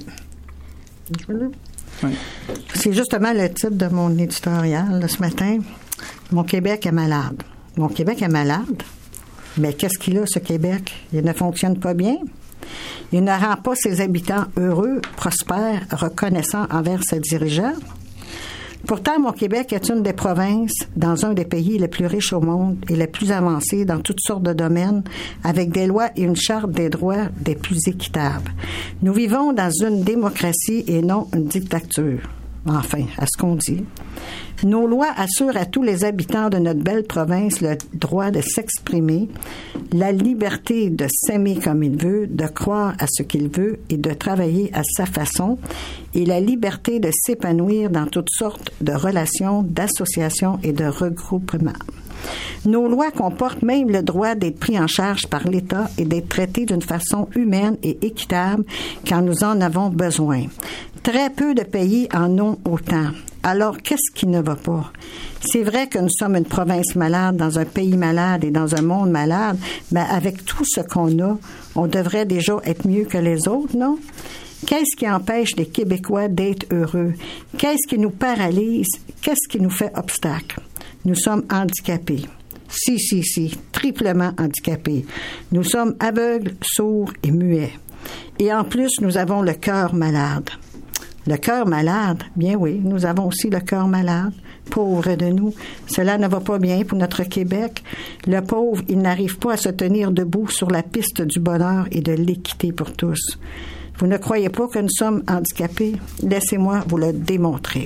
oui. C'est justement le titre de mon éditorial, là, ce matin. Mon Québec est malade. Mon Québec est malade. Mais qu'est-ce qu'il a, ce Québec? Il ne fonctionne pas bien. Il ne rend pas ses habitants heureux, prospères, reconnaissants envers ses dirigeants. Pourtant, mon Québec est une des provinces dans un des pays les plus riches au monde et les plus avancés dans toutes sortes de domaines, avec des lois et une charte des droits des plus équitables. Nous vivons dans une démocratie et non une dictature. Enfin, à ce qu'on dit. Nos lois assurent à tous les habitants de notre belle province le droit de s'exprimer, la liberté de s'aimer comme il veut, de croire à ce qu'il veut et de travailler à sa façon, et la liberté de s'épanouir dans toutes sortes de relations, d'associations et de regroupements. Nos lois comportent même le droit d'être pris en charge par l'État et d'être traités d'une façon humaine et équitable quand nous en avons besoin. Très peu de pays en ont autant. Alors, qu'est-ce qui ne va pas? C'est vrai que nous sommes une province malade, dans un pays malade et dans un monde malade, mais avec tout ce qu'on a, on devrait déjà être mieux que les autres, non? Qu'est-ce qui empêche les Québécois d'être heureux? Qu'est-ce qui nous paralyse? Qu'est-ce qui nous fait obstacle? Nous sommes handicapés. Si, si, si, triplement handicapés. Nous sommes aveugles, sourds et muets. Et en plus, nous avons le cœur malade. Le cœur malade, bien oui, nous avons aussi le cœur malade. Pauvre de nous, cela ne va pas bien pour notre Québec. Le pauvre, il n'arrive pas à se tenir debout sur la piste du bonheur et de l'équité pour tous. Vous ne croyez pas que nous sommes handicapés? Laissez-moi vous le démontrer.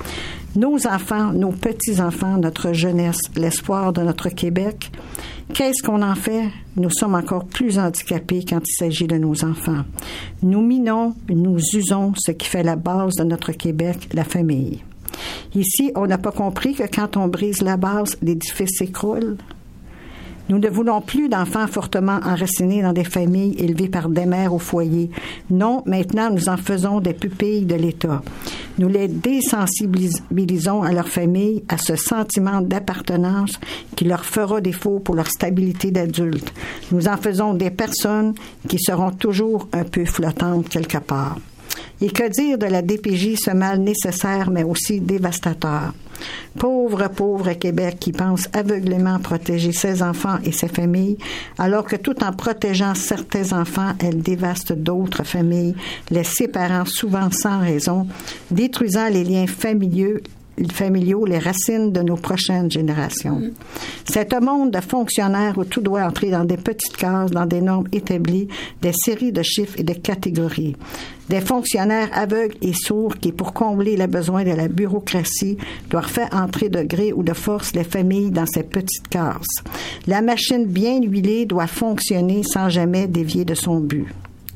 Nos enfants, nos petits-enfants, notre jeunesse, l'espoir de notre Québec, qu'est-ce qu'on en fait? Nous sommes encore plus handicapés quand il s'agit de nos enfants. Nous minons, nous usons ce qui fait la base de notre Québec, la famille. Ici, on n'a pas compris que quand on brise la base, l'édifice s'écroule. Nous ne voulons plus d'enfants fortement enracinés dans des familles élevées par des mères au foyer. Non, maintenant, nous en faisons des pupilles de l'État. Nous les désensibilisons à leur famille, à ce sentiment d'appartenance qui leur fera défaut pour leur stabilité d'adulte. Nous en faisons des personnes qui seront toujours un peu flottantes quelque part. Et que dire de la D P J, ce mal nécessaire mais aussi dévastateur? Pauvre, pauvre Québec qui pense aveuglément protéger ses enfants et ses familles, alors que tout en protégeant certains enfants, elle dévaste d'autres familles, les séparant souvent sans raison, détruisant les liens familiaux, familiaux, les racines de nos prochaines générations. Mmh. C'est un monde de fonctionnaires où tout doit entrer dans des petites cases, dans des normes établies, des séries de chiffres et de catégories. Des fonctionnaires aveugles et sourds qui, pour combler les besoins de la bureaucratie, doivent faire entrer de gré ou de force les familles dans ces petites cases. La machine bien huilée doit fonctionner sans jamais dévier de son but.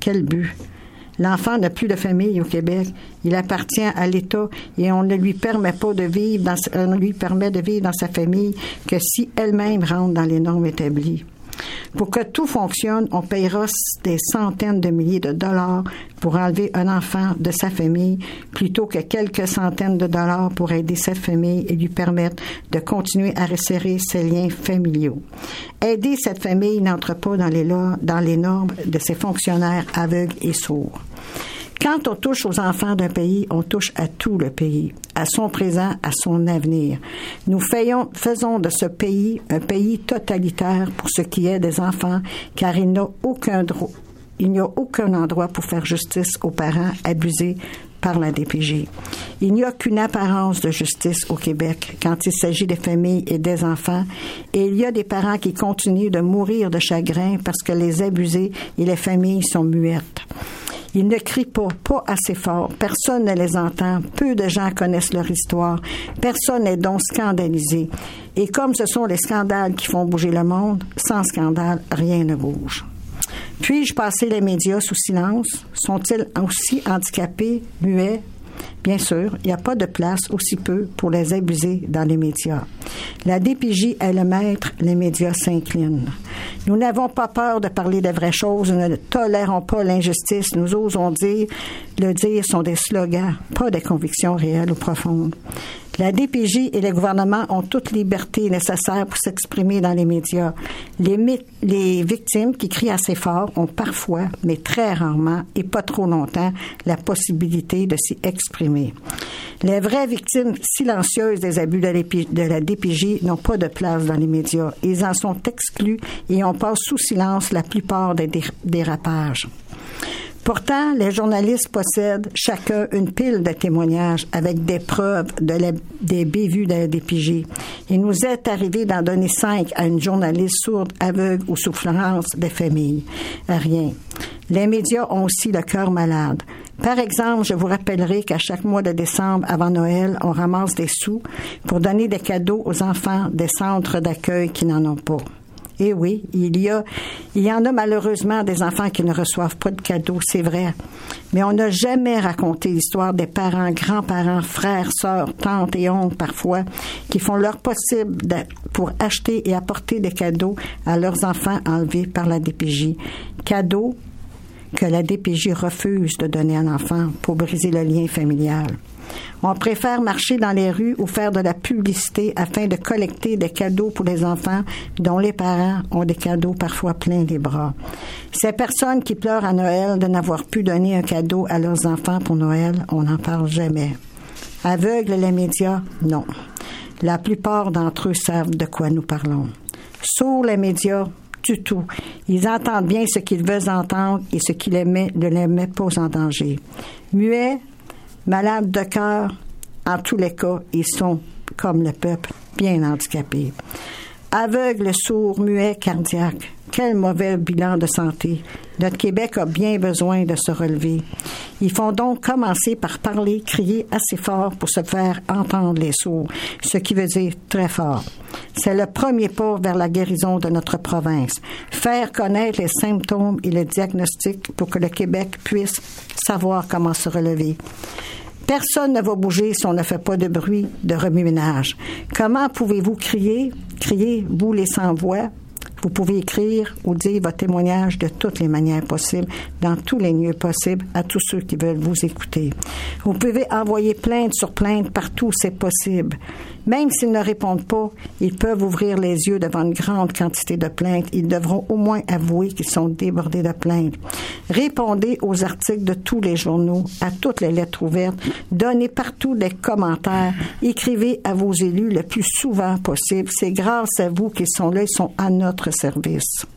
Quel but? L'enfant n'a plus de famille au Québec. Il appartient à l'État et on ne lui permet pas de vivre dans, on ne lui permet de vivre dans sa famille que si elle-même rentre dans les normes établies. Pour que tout fonctionne, on payera des centaines de milliers de dollars pour enlever un enfant de sa famille plutôt que quelques centaines de dollars pour aider cette famille et lui permettre de continuer à resserrer ses liens familiaux. Aider cette famille n'entre pas dans les, lo- dans les normes de ses fonctionnaires aveugles et sourds. Quand on touche aux enfants d'un pays, on touche à tout le pays, à son présent, à son avenir. Nous faisons, faisons de ce pays un pays totalitaire pour ce qui est des enfants, car il n'a aucun droit, il n'y a aucun endroit pour faire justice aux parents abusés par la D P J. Il n'y a qu'une apparence de justice au Québec quand il s'agit des familles et des enfants, et il y a des parents qui continuent de mourir de chagrin parce que les abusés et les familles sont muettes. Ils ne crient pas, pas assez fort. Personne ne les entend. Peu de gens connaissent leur histoire. Personne n'est donc scandalisé. Et comme ce sont les scandales qui font bouger le monde, sans scandale, rien ne bouge. Puis-je passer les médias sous silence? Sont-ils aussi handicapés, muets? Bien sûr, il n'y a pas de place, aussi peu, pour les abuser dans les médias. La D P J est le maître, les médias s'inclinent. Nous n'avons pas peur de parler de vraies choses, nous ne tolérons pas l'injustice, nous osons dire, le dire sont des slogans, pas des convictions réelles ou profondes. La D P J et le gouvernement ont toute liberté nécessaire pour s'exprimer dans les médias. Les, mi- les victimes qui crient assez fort ont parfois, mais très rarement et pas trop longtemps, la possibilité de s'y exprimer. Les vraies victimes silencieuses des abus de, de la D P J n'ont pas de place dans les médias. Ils en sont exclus et on passe sous silence la plupart des dé- dérapages. Pourtant, les journalistes possèdent chacun une pile de témoignages avec des preuves de la, des bévues de la D P J. Il nous est arrivé d'en donner cinq à une journaliste sourde, aveugle ou souffrance des familles. Rien. Les médias ont aussi le cœur malade. Par exemple, je vous rappellerai qu'à chaque mois de décembre, avant Noël, on ramasse des sous pour donner des cadeaux aux enfants des centres d'accueil qui n'en ont pas. Eh oui, il y a, il y en a malheureusement des enfants qui ne reçoivent pas de cadeaux, c'est vrai. Mais on n'a jamais raconté l'histoire des parents, grands-parents, frères, sœurs, tantes et oncles parfois, qui font leur possible de, pour acheter et apporter des cadeaux à leurs enfants enlevés par la D P J. Cadeaux que la D P J refuse de donner à l'enfant pour briser le lien familial. On préfère marcher dans les rues ou faire de la publicité afin de collecter des cadeaux pour les enfants dont les parents ont des cadeaux parfois pleins les bras. Ces personnes qui pleurent à Noël de n'avoir pu donner un cadeau à leurs enfants pour Noël, on n'en parle jamais. Aveugles les médias? Non. La plupart d'entre eux savent de quoi nous parlons. Sourds les médias? Du tout. Ils entendent bien ce qu'ils veulent entendre et ce qui les met, ne les met pas en danger. Muets? Malades de cœur, en tous les cas, ils sont, comme le peuple, bien handicapés. Aveugles, sourds, muets, cardiaques. Quel mauvais bilan de santé. Notre Québec a bien besoin de se relever. Ils font donc commencer par parler, crier assez fort pour se faire entendre les sourds, ce qui veut dire très fort. C'est le premier pas vers la guérison de notre province. Faire connaître les symptômes et le diagnostic pour que le Québec puisse savoir comment se relever. Personne ne va bouger si on ne fait pas de bruit, de remue-ménage. Comment pouvez-vous crier? Crier, vous les sans-voix. Vous pouvez écrire ou dire votre témoignage de toutes les manières possibles, dans tous les lieux possibles, à tous ceux qui veulent vous écouter. Vous pouvez envoyer plainte sur plainte partout où c'est possible. Même s'ils ne répondent pas, ils peuvent ouvrir les yeux devant une grande quantité de plaintes. Ils devront au moins avouer qu'ils sont débordés de plaintes. Répondez aux articles de tous les journaux, à toutes les lettres ouvertes. Donnez partout des commentaires. Écrivez à vos élus le plus souvent possible. C'est grâce à vous qu'ils sont là, ils sont à notre service.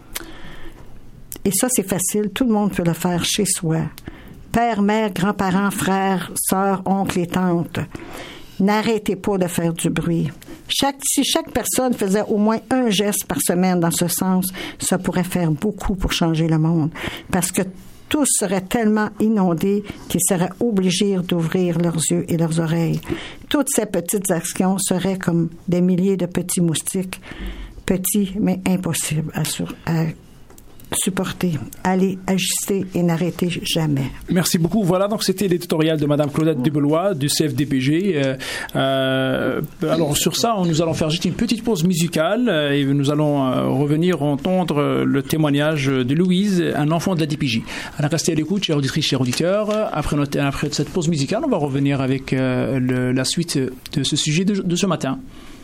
Et ça, c'est facile. Tout le monde peut le faire chez soi. Père, mère, grands-parents, frères, sœurs, oncles et tantes. N'arrêtez pas de faire du bruit. Chaque, si chaque personne faisait au moins un geste par semaine dans ce sens, ça pourrait faire beaucoup pour changer le monde. Parce que tous seraient tellement inondés qu'ils seraient obligés d'ouvrir leurs yeux et leurs oreilles. Toutes ces petites actions seraient comme des milliers de petits moustiques, petits mais impossibles à, sur, à supporter. Allez, agissez et n'arrêtez jamais. Merci beaucoup. Voilà, donc c'était l'éditorial de Mme Claudette Desbelois du C F D P G. Euh, euh, alors sur ça, nous allons faire juste une petite pause musicale euh, et nous allons euh, revenir entendre euh, le témoignage de Louise, un enfant de la D P J. Alors restez à l'écoute, chers auditrices, chers auditeurs. Après, notre, après cette pause musicale, on va revenir avec euh, le, la suite de ce sujet de, de ce matin.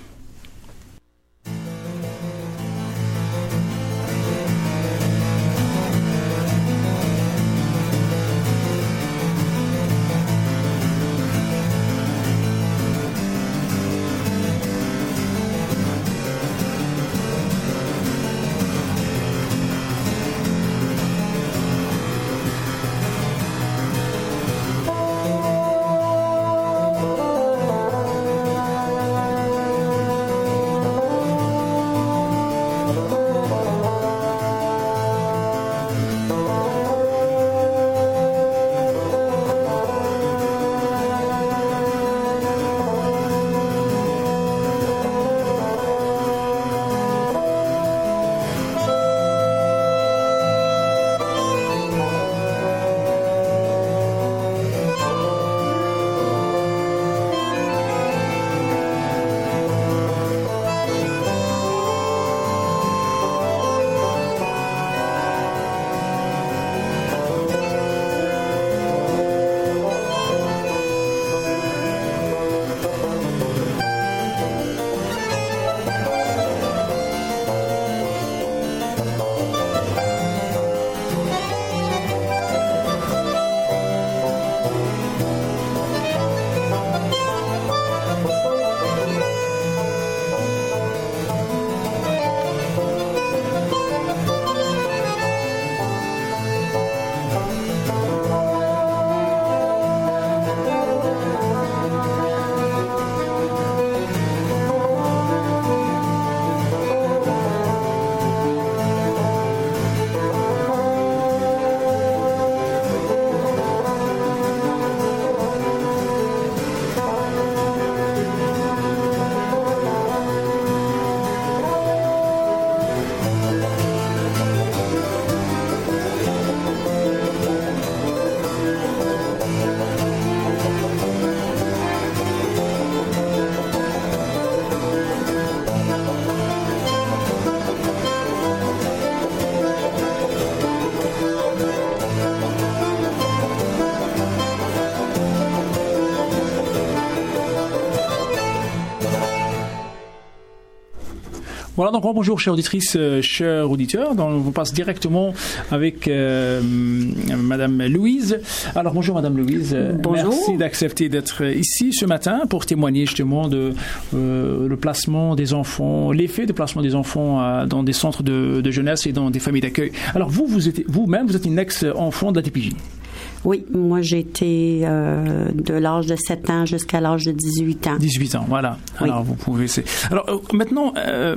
Voilà, donc bonjour chères auditrices, euh, chers auditeurs. Donc, on passe directement avec euh, Madame Louise. Alors bonjour Madame Louise. Bonjour. Merci d'accepter d'être ici ce matin pour témoigner justement de euh, le placement des enfants, l'effet de placement des enfants euh, dans des centres de, de jeunesse et dans des familles d'accueil. Alors vous, vous êtes vous-même, vous êtes une ex-enfant de la D P J. Oui, moi j'ai été euh, de l'âge de sept ans jusqu'à l'âge de dix-huit ans. dix-huit ans, voilà. Oui. Alors vous pouvez... C'est... Alors euh, maintenant, euh,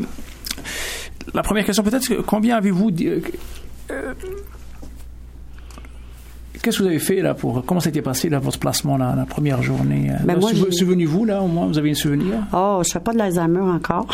la première question peut-être, combien avez-vous... Euh, euh, Qu'est-ce que vous avez fait là pour comment ça a été passé là votre placement là, la première journée? Ben là, moi, souve- j'ai... Souvenez-vous là au moins, vous avez un souvenir? Oh, je fais pas de l'Alzheimer encore.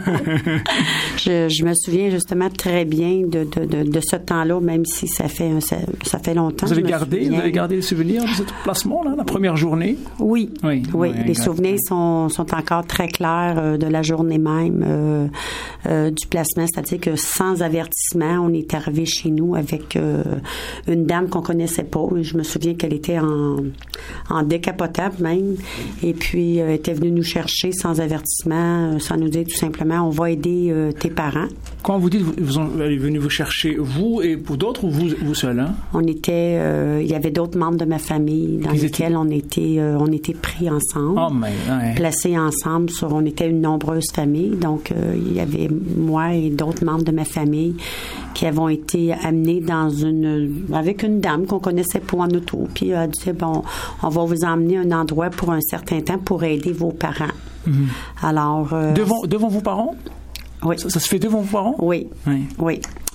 je, je me souviens justement très bien de, de, de, de ce temps-là, même si ça fait un, ça, ça fait longtemps. Vous avez je me gardé, souviens. vous avez gardé les souvenirs de ce placement là, la première journée? Oui, Oui, oui. oui, les exact. souvenirs sont, sont encore très clairs euh, de la journée même euh, euh, du placement, c'est-à-dire que sans avertissement, on est arrivé chez nous avec euh, une dame qu'on connaissait pas. Et je me souviens qu'elle était en, en décapotable même, et puis euh, était venue nous chercher sans avertissement, euh, sans nous dire tout simplement, on va aider euh, tes parents. Quand vous dites vous, vous en- elle est venue vous chercher, vous et pour d'autres ou vous, vous seul, hein? On était, euh, il y avait d'autres membres de ma famille dans Ils lesquels étaient- on était, euh, on était pris ensemble. Oh mais ouais. Placés ensemble sur, on était une nombreuse famille, donc euh, il y avait moi et d'autres membres de ma famille qui avons été amenés dans une, avec une dame qu'on connaissait pas en auto, puis elle disait bon, on va vous emmener à un endroit pour un certain temps pour aider vos parents. Alors euh, Devant devant vos parents? oui. Ça, ça se fait devant vos parents? Oui, Oui. oui.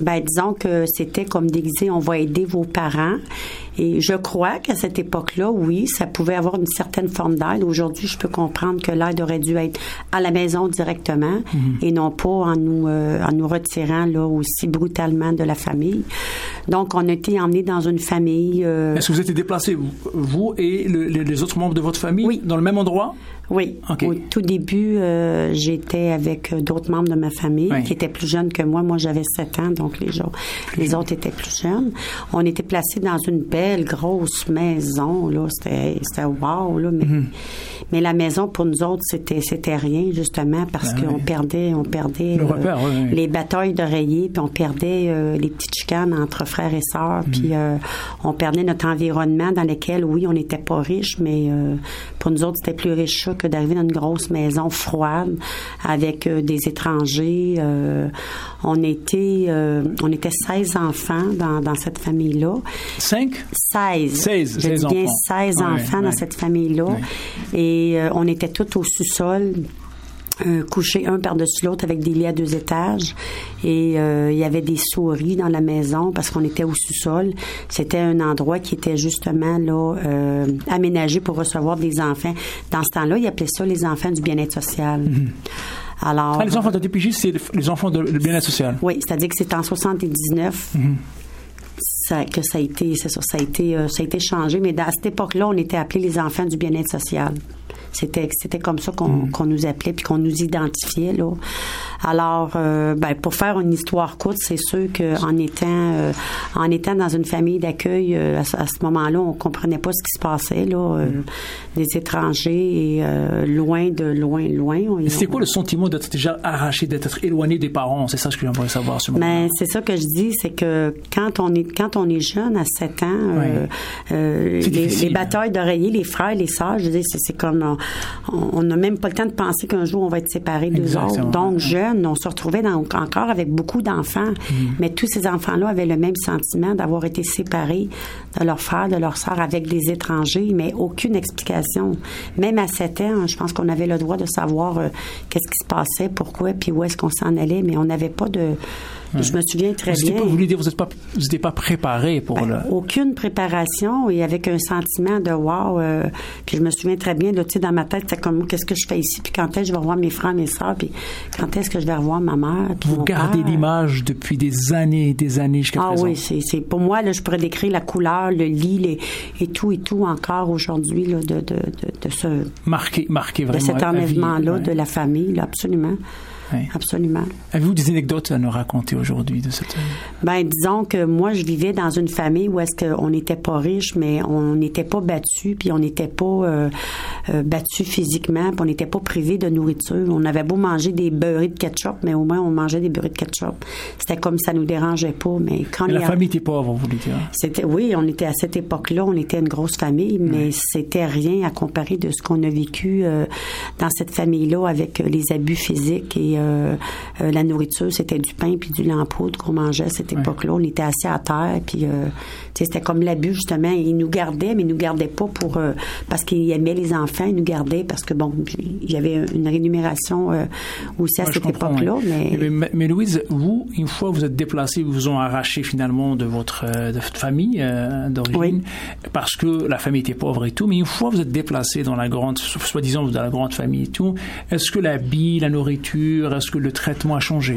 Ben, disons que c'était comme déguisé, on va aider vos parents. Et je crois qu'à cette époque-là, oui, ça pouvait avoir une certaine forme d'aide. Aujourd'hui, je peux comprendre que l'aide aurait dû être à la maison directement mm-hmm. et non pas en nous, euh, en nous retirant là aussi brutalement de la famille. Donc, on a été emmenés dans une famille... Euh... Est-ce que vous étiez déplacés, vous et le, les autres membres de votre famille, oui. dans le même endroit? Oui. Okay. Au tout début, euh, j'étais avec d'autres membres de ma famille oui. qui étaient plus jeunes que moi. Moi, j'avais sept ans, donc les autres, les autres étaient plus jeunes. On était placés dans une belle, grosse maison. Là. C'était, c'était wow, là, mais, mm-hmm. mais la maison, pour nous autres, c'était, c'était rien, justement, parce ben qu'on oui. perdait, on perdait Le euh, repère, oui, oui. les batailles d'oreiller, puis on perdait euh, les petites chicanes entre frères et sœurs, mm-hmm. puis euh, on perdait notre environnement dans lequel, oui, on n'était pas riche, mais euh, pour nous autres, c'était plus riche ça que d'arriver dans une grosse maison froide avec euh, des étrangers. Euh, on était euh, on était seize enfants dans, dans cette famille-là. Cinq? seize. seize, Je dis bien seize ouais, enfants ouais. dans cette famille-là. Ouais. Et euh, on était tous au sous-sol. Euh, couchés un par-dessus l'autre avec des lits à deux étages. Et euh, il y avait des souris dans la maison parce qu'on était au sous-sol. C'était un endroit qui était justement là euh, aménagé pour recevoir des enfants. Dans ce temps-là, ils appelaient ça les enfants du bien-être social. Mm-hmm. Alors, ah, les enfants de D P J, c'est les enfants du bien-être social? Oui, c'est-à-dire que c'est en soixante-dix-neuf mm-hmm. ça, que ça a été, c'est ça, ça a été, euh, ça a été changé. Mais à cette époque-là, on était appelés les enfants du bien-être social. C'était, c'était comme ça qu'on, mmh. qu'on nous appelait puis qu'on nous identifiait, là. Alors, euh, ben, pour faire une histoire courte, c'est sûr qu'en étant, euh, en étant dans une famille d'accueil, euh, à, à ce moment-là, on comprenait pas ce qui se passait, là. Euh, mmh. Des étrangers et euh, loin de loin, loin. On, c'est on, quoi le sentiment d'être déjà arraché, d'être éloigné des parents? C'est ça ce que j'aimerais savoir à ce moment-là. Ben, c'est ça que je dis, c'est que quand on est, quand on est jeune, à sept ans, euh, oui. euh, les, les batailles d'oreiller, les frères, les sœurs, je dis, c'est, c'est comme, on n'a même pas le temps de penser qu'un jour on va être séparés d'eux autres. Donc, jeunes, on se retrouvait dans, encore avec beaucoup d'enfants, mmh. mais tous ces enfants-là avaient le même sentiment d'avoir été séparés de leurs frères, de leurs sœurs avec des étrangers, mais aucune explication. Même à sept ans, je pense qu'on avait le droit de savoir euh, qu'est-ce qui se passait, pourquoi, puis où est-ce qu'on s'en allait, mais on n'avait pas de... Ouais. Je me souviens très vous bien. Pas, vous voulez dire, vous n'étiez pas, vous n'étiez pas préparé pour ben, le... Aucune préparation et avec un sentiment de wow. Euh, puis je me souviens très bien, là, tu sais, dans ma tête, c'était comme, qu'est-ce que je fais ici? Puis quand est-ce que je vais revoir mes frères, mes sœurs? Puis quand est-ce que je vais revoir ma mère? Vous gardez père. L'image depuis des années et des années jusqu'à ah, présent. Ah oui, c'est, c'est, pour moi, là, je pourrais décrire la couleur, le lit, les, et tout et tout encore aujourd'hui, là, de, de, de, de ce... Marqué, marqué vraiment. De cet enlèvement-là, ouais. de la famille, là, absolument. Oui. Absolument. Avez-vous des anecdotes à nous raconter aujourd'hui de cette... Ben, disons que moi, je vivais dans une famille où est-ce qu'on n'était pas riche, mais on n'était pas battu, puis on n'était pas euh, euh, battu physiquement, puis on n'était pas privé de nourriture. On avait beau manger des beurrés de ketchup, mais au moins on mangeait des beurrés de ketchup. C'était comme ça nous dérangeait pas. Mais quand mais la a... famille était pauvre, vous voulez dire? C'était, oui, on était à cette époque-là, on était une grosse famille, mais oui. C'était rien à comparer de ce qu'on a vécu euh, dans cette famille-là avec euh, les abus physiques et Euh, euh, la nourriture, c'était du pain puis du lait en poudre qu'on mangeait à cette époque-là. Ouais. On était assis à terre, puis euh, c'était comme l'abus, justement. Ils nous gardaient, mais ils nous gardaient pas pour euh, parce qu'ils aimaient les enfants, ils nous gardaient parce que, bon, il y avait une rémunération euh, aussi à ouais, cette époque-là. Oui. Mais... Mais, mais Louise, vous, une fois vous êtes déplacée, ils vous ont arraché finalement de votre, de votre famille euh, d'origine, oui. Parce que la famille était pauvre et tout, mais une fois vous êtes déplacée dans la grande, soi-disant dans la grande famille et tout, est-ce que l'habit, la nourriture, est-ce que le traitement a changé?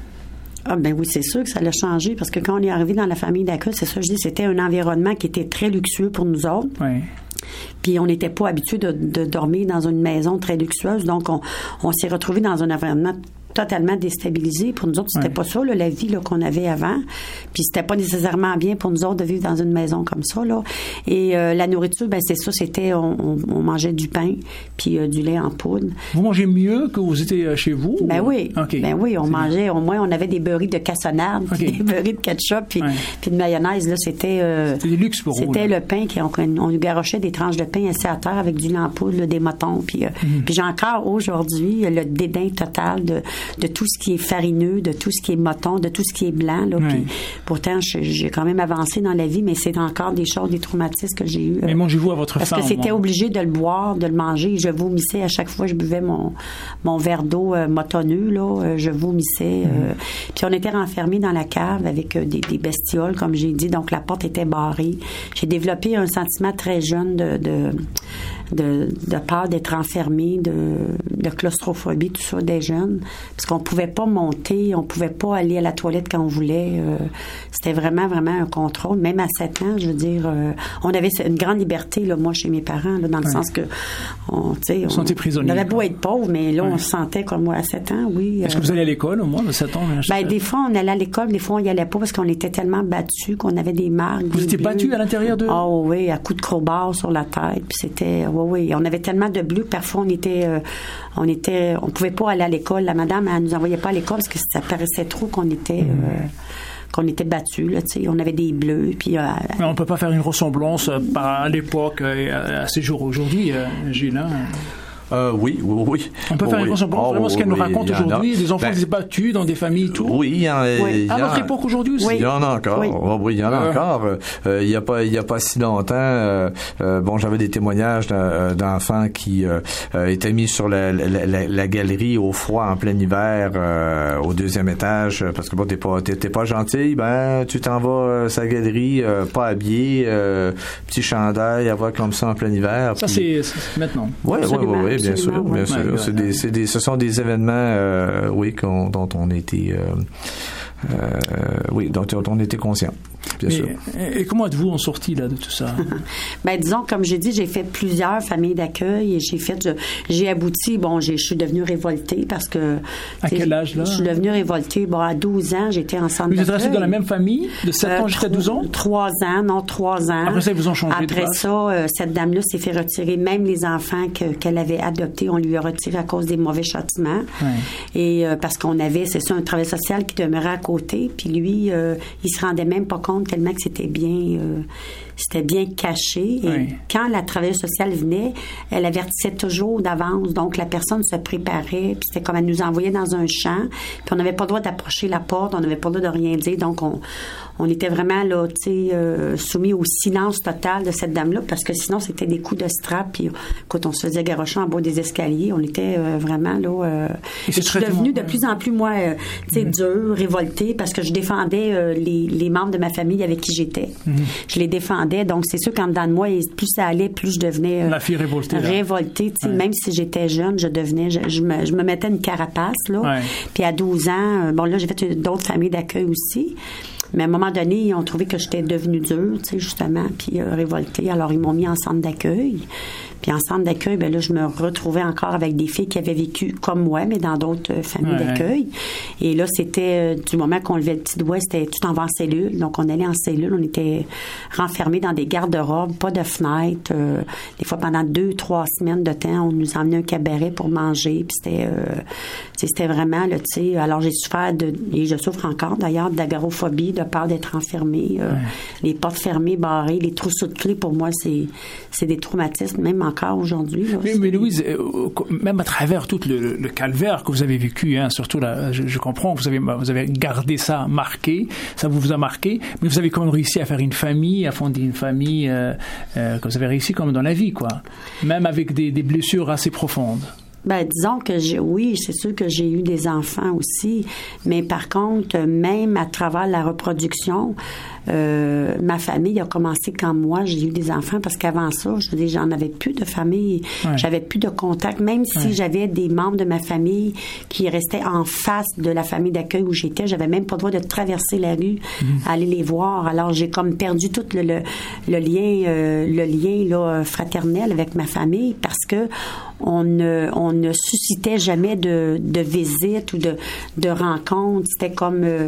Ah ben oui, c'est sûr que ça l'a changé parce que quand on est arrivé dans la famille d'accueil, c'est ça, je dis, c'était un environnement qui était très luxueux pour nous autres. Oui. Puis on n'était pas habitués de, de dormir dans une maison très luxueuse, donc on, on s'est retrouvés dans un environnement totalement déstabilisé. Pour nous autres, c'était ouais. pas ça, là, la vie là, qu'on avait avant. Puis c'était pas nécessairement bien pour nous autres de vivre dans une maison comme ça, là. Et euh, la nourriture, ben c'est ça, c'était, on, on, on mangeait du pain puis euh, du lait en poudre. Vous mangez mieux que vous étiez chez vous? Ben ou... oui. Okay. Ben oui, on c'est mangeait, bien. Au moins, on avait des beurrés de cassonade, okay. puis des beurrés de ketchup, puis, ouais. puis de mayonnaise, là, c'était... Euh, c'était du luxe pour c'était vous. C'était le pain, qui, on, on nous garochait des tranches de pain assis à terre avec du lait en poudre, là, des motons, puis, euh, mm-hmm. puis j'ai encore aujourd'hui le dédain total de, de tout ce qui est farineux, de tout ce qui est mouton, de tout ce qui est blanc. Là, oui. Puis, pourtant, je, j'ai quand même avancé dans la vie, mais c'est encore des choses, des traumatismes que j'ai eus. Mais mangez-vous à votre Parce faim. Parce que c'était moi. obligé de le boire, de le manger. Je vomissais à chaque fois que je buvais mon, mon verre d'eau euh, motonneux, là. Euh, je vomissais. Mm. Euh, puis on était renfermés dans la cave avec euh, des, des bestioles, comme j'ai dit. Donc, la porte était barrée. J'ai développé un sentiment très jeune de, de, de, de peur d'être enfermé, de, de claustrophobie, tout ça, des jeunes. Parce qu'on pouvait pas monter, on pouvait pas aller à la toilette quand on voulait. Euh, c'était vraiment, vraiment un contrôle. Même à sept ans, je veux dire, euh, on avait une grande liberté, là, moi, chez mes parents, là, dans le ouais. sens que, on, tu sais, on, on, on avait beau être pauvre, mais là, ouais. on se sentait comme moi à sept ans, oui. Est-ce euh, que vous allez à l'école, au moins, de sept ans? Ben, des fois, on allait à l'école, des fois, on y allait pas parce qu'on était tellement battus qu'on avait des marques. Vous étiez battus à l'intérieur de... Ah oh, oui, à coups de crowbar sur la tête, puis c'était, oui, oui. On avait tellement de bleus que parfois, on était, euh, on était, on pouvait pas aller à l'école. La madame, elle nous envoyait pas à l'école parce que ça paraissait trop qu'on était... Mmh. Euh, qu'on était battus, là, tu sais, on avait des bleus, puis... Euh, Mais on peut pas faire une ressemblance euh, par, à l'époque et à, à ces jours aujourd'hui, euh, Gilles, hein? Euh, oui, oui, oui. On peut oh, faire oui. une ressemblance, oh, vraiment ce qu'elle oui, nous raconte aujourd'hui, des enfants ben, battus dans des familles, tout. Oui, il y en a. Oui. À notre époque aujourd'hui aussi. Oui. Il y en a encore. Oui, oh, oui il y en a euh. encore. Euh, il y a pas, il y a pas si longtemps. Euh, euh, bon, j'avais des témoignages d'enfants qui euh, étaient mis sur la, la, la, la galerie au froid en plein hiver, euh, au deuxième étage, parce que bon, t'es pas, t'es, t'es pas gentil, ben tu t'en vas euh, sa galerie, euh, pas habillé, euh, petit chandail, avoir comme ça en plein hiver. Ça puis... c'est, c'est maintenant. Oui, oui, oui, oui, bien sûr, bien ouais. sûr. Ouais, c'est des, c'est des, ce sont des événements, euh, oui, qu'on, dont on était, euh, euh, oui, dont, dont on était conscient. Bien Mais, sûr. Et comment êtes-vous en sortie là de tout ça? Ben disons, comme j'ai dit, j'ai fait plusieurs familles d'accueil et j'ai fait, je, j'ai abouti. Bon, j'ai, je suis devenue révoltée parce que. À quel âge là? Je suis devenue révoltée. Bon, à douze ans, j'étais en centre d'accueil. Vous êtes resté dans la même famille de sept euh, ans jusqu'à douze ans? Trois ans, non, trois ans. Après ça, ils vous ont changé Après de place? ça, euh, cette dame-là s'est fait retirer. Même les enfants que, qu'elle avait adoptés, on lui a retiré à cause des mauvais châtiments. Ouais. Et euh, parce qu'on avait, c'est ça, un travail social qui demeurait à côté. Puis lui, euh, il se rendait même pas compte tellement que c'était bien, euh, c'était bien caché. Et oui. quand la travailleuse sociale venait, elle avertissait toujours d'avance. Donc, la personne se préparait. Puis c'était comme elle nous envoyait dans un champ. Puis on n'avait pas le droit d'approcher la porte. On n'avait pas le droit de rien dire. Donc, on, on était vraiment là, tu sais, euh, soumis au silence total de cette dame-là. Parce que sinon, c'était des coups de strap. Puis quand on se faisait garocher en bas des escaliers, on était euh, vraiment là. Euh, et je suis devenue de plus en plus, moi, euh, tu sais, mmh. dure, révoltée. Parce que je défendais euh, les, les membres de ma famille avec qui j'étais. Mmh. Je les défendais. Donc, c'est sûr qu'en dedans de moi, plus ça allait, plus je devenais euh, la fille révoltée. Révoltée. Ouais. Même si j'étais jeune, je devenais, je, je, me, je me mettais une carapace, là. Ouais. Puis à douze ans, euh, bon, là, j'ai fait d'autres familles d'accueil aussi. Mais à un moment donné, ils ont trouvé que j'étais devenue dure, tu sais, justement, puis euh, révoltée. Alors, ils m'ont mis en centre d'accueil. Puis en centre d'accueil, ben là, je me retrouvais encore avec des filles qui avaient vécu comme moi, mais dans d'autres euh, familles ouais. d'accueil. Et là, c'était, euh, du moment qu'on levait le petit doigt, c'était tout en va en cellule. Donc, on allait en cellule, on était renfermés dans des garde-robes, pas de fenêtres. Euh, des fois, pendant deux, trois semaines de temps, on nous emmenait un cabaret pour manger. Puis c'était, euh, c'était vraiment, là, tu sais, alors j'ai souffert de, et je souffre encore d'ailleurs, d'agoraphobie, de peur d'être enfermée. Euh, ouais. Les portes fermées, barrées, les trousseaux de clés, pour moi, c'est, c'est des traumatismes, même encore aujourd'hui. Là, mais, mais Louise, euh, même à travers tout le, le calvaire que vous avez vécu, hein, surtout là, je, je comprends que vous avez, vous avez gardé ça marqué, ça vous, vous a marqué, mais vous avez quand même réussi à faire une famille, à fonder une famille, euh, euh, que vous avez réussi comme dans la vie, quoi. Même avec des, des blessures assez profondes. Ben, disons que j'ai, oui, c'est sûr que j'ai eu des enfants aussi, mais par contre, même à travers la reproduction, euh, ma famille a commencé quand moi, j'ai eu des enfants, parce qu'avant ça, je veux dire, j'en avais plus de famille, ouais. j'avais plus de contact, même si ouais. j'avais des membres de ma famille qui restaient en face de la famille d'accueil où j'étais, j'avais même pas le droit de traverser la rue, mmh. aller les voir. Alors, j'ai comme perdu tout le, le, le lien, euh, le lien là, fraternel avec ma famille, parce que on ne, on ne suscitait jamais de, de visites ou de, de rencontres. C'était comme... Euh,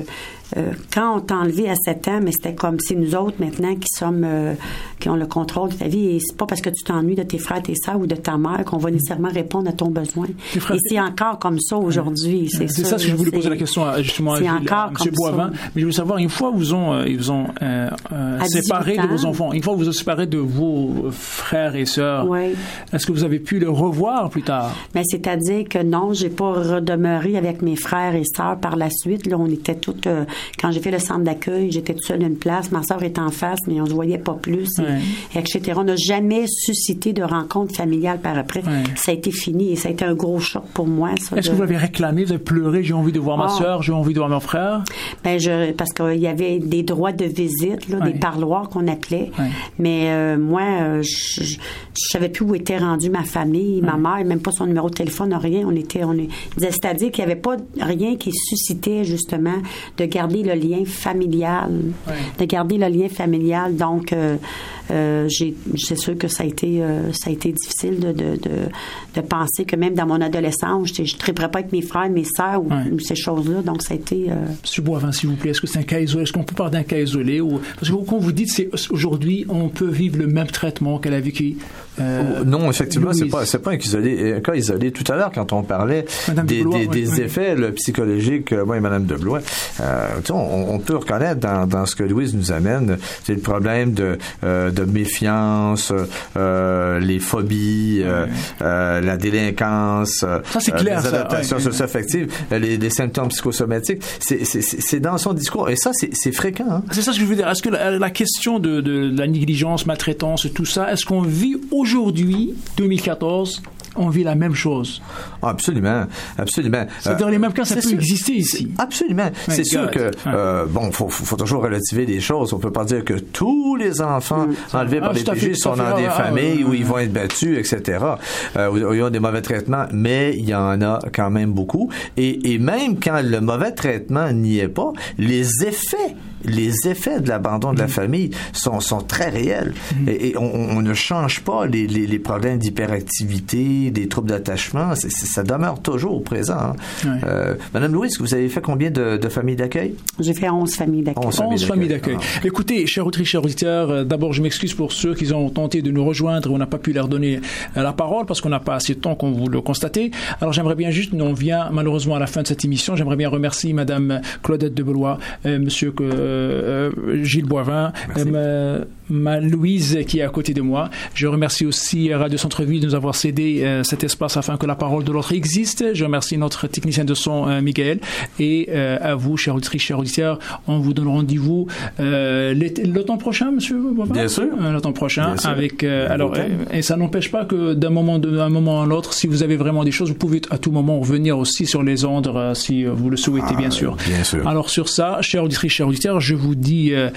euh, quand on t'a enlevé à sept ans, mais c'était comme c'est nous autres maintenant qui sommes, euh, qui ont le contrôle de ta vie. Et c'est pas parce que tu t'ennuies de tes frères, tes sœurs ou de ta mère qu'on va nécessairement répondre à ton besoin. Et c'est encore comme ça aujourd'hui. C'est, c'est sûr, ça ce que je voulais poser la question à, justement à, Gilles, à M. Boivin. Ça. Mais je veux savoir, une fois vous ont, ils vous ont euh, euh, séparé de vos enfants, une fois vous ont séparé de vos frères et sœurs, oui. Est-ce que vous avez pu les revoir plus tard? Mais c'est-à-dire que non, j'ai pas redemeuré avec mes frères et sœurs par la suite. Là, on était toutes, euh, quand j'ai fait le centre d'accueil, j'étais toute seule d'une place, ma sœur était en face, mais on se voyait pas plus, et, ouais. et cetera. On n'a jamais suscité de rencontre familiale par après. Ouais. Ça a été fini et ça a été un gros choc pour moi. Ça, Est-ce de... que vous avez réclamé, vous avez pleuré, j'ai envie de voir oh. ma sœur, j'ai envie de voir mon frère? Ben, je, parce qu'il y avait des droits de visite, là, ouais. des parloirs qu'on appelait. Ouais. Mais euh, moi, euh, je, je, je savais plus où était rendue ma famille, ouais. ma mère, même pas son numéro de téléphone, rien. On était, on est, c'est-à-dire qu'il n'y avait pas rien qui suscitait justement de garder le lien familial, ouais. de garder le lien familial. Donc, euh, euh, j'ai, c'est sûr que ça a été, euh, ça a été difficile de, de, de, de penser que même dans mon adolescence, je ne triperais pas avec mes frères, mes sœurs ou, ouais. ou ces choses-là. Donc, ça a été. Euh... Monsieur Boivin, s'il vous plaît, est-ce que c'est un cas isolé? Est-ce qu'on peut parler d'un cas isolé? Ou... Parce que quand vous dites, c'est aujourd'hui, on peut vivre le même traitement qu'elle a vécu. Euh, non, effectivement, c'est pas, c'est pas un cas isolé. Un cas isolé. Tout à l'heure, quand on parlait des, Blois, des, ouais, des ouais. effets le, psychologiques, moi et Mme de Blois, euh, on, on peut reconnaître dans, dans ce que Louise nous amène, c'est le problème de, euh, de méfiance, euh, les phobies, euh, ouais. euh, la délinquance, ça, c'est clair, les adaptations ouais, socio-affectives, ouais. les, les symptômes psychosomatiques. C'est, c'est, c'est dans son discours. Et ça, c'est, c'est fréquent. Hein? C'est ça ce que je veux dire. Est-ce que la, la question de, de, de la négligence, maltraitance, tout ça, est-ce qu'on vit aujourd'hui, deux mille quatorze, on vit la même chose? Absolument, absolument. C'est dans euh, les mêmes cas, ça peut sûr, exister ici. Absolument. Ouais, c'est sûr que, ouais. euh, bon, faut, faut toujours relativiser les choses. On peut pas dire que tous les enfants mmh. enlevés ah, par les P J sont dans des ah, familles ah, où ils vont être battus, et cetera, euh, où ils ont des mauvais traitements, mais il y en a quand même beaucoup. Et, et même quand le mauvais traitement n'y est pas, les effets les effets de l'abandon de la famille sont, sont très réels. Mm-hmm. Et, et on, on ne change pas les, les, les problèmes d'hyperactivité, des troubles d'attachement. C'est, c'est, ça demeure toujours présent. Hein. Ouais. Euh, Madame Louise, vous avez fait combien de, de familles d'accueil? J'ai fait onze familles d'accueil. onze familles, familles d'accueil. Ah. Écoutez, chers auditrices, chers auditeurs, d'abord, je m'excuse pour ceux qui ont tenté de nous rejoindre et on n'a pas pu leur donner la parole parce qu'on n'a pas assez de temps, comme vous le constatez. Alors, j'aimerais bien juste, on vient malheureusement à la fin de cette émission, j'aimerais bien remercier Madame Claudette de Belois, euh, Monsieur que Euh, Gilles Boivin, euh, ma, ma Louise qui est à côté de moi. Je remercie aussi Radio Centre-Ville de nous avoir cédé euh, cet espace afin que la parole de l'autre existe. Je remercie notre technicien de son, euh, Miguel. Et euh, à vous, chers auditrices, chers auditeurs, on vous donne rendez-vous euh, l'automne prochain, Monsieur Boivin? Bien sûr. Euh, l'automne prochain. Avec, euh, alors, euh, et ça n'empêche pas que d'un moment, de, d'un moment à l'autre, si vous avez vraiment des choses, vous pouvez à tout moment revenir aussi sur les ondes euh, si vous le souhaitez, ah, bien sûr. Bien sûr. Alors, sur ça, chers auditrices, chers auditeurs, je vous dis euh,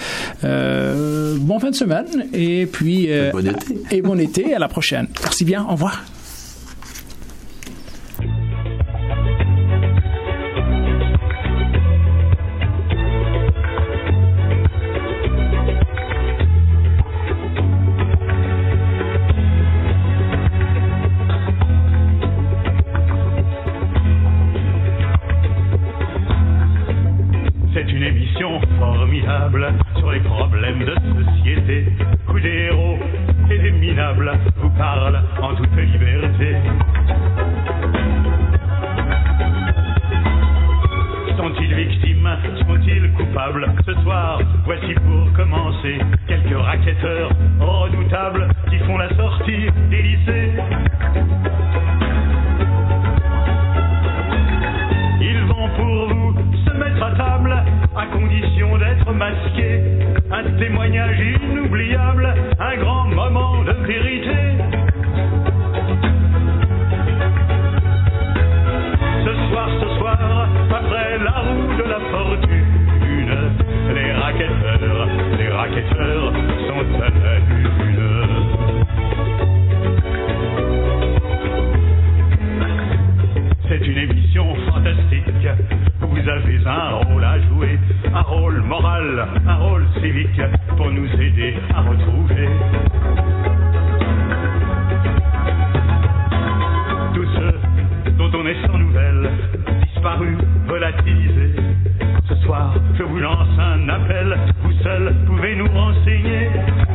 euh, bon fin de semaine et puis euh, bon été. Et bon été, à la prochaine. Merci bien, au revoir. Sur les problèmes de société, où des héros et des minables vous parlent en toute liberté. Sont-ils victimes? Sont-ils coupables? Ce soir, voici pour commencer quelques racketteurs redoutables qui font la sortie des lycées. Ils vont pour vous se mettre à table à condition d'être masqué. Un témoignage inoubliable, un grand moment de vérité. Ce soir, ce soir, après la roue de la fortune, les racketteurs, les racketteurs sont à la lune. C'est une émission fantastique. Vous avez un rôle à jouer, un rôle moral, un rôle civique pour nous aider à retrouver tous ceux dont on est sans nouvelles, disparus, volatilisés. Ce soir, je vous lance un appel, vous seul pouvez nous renseigner.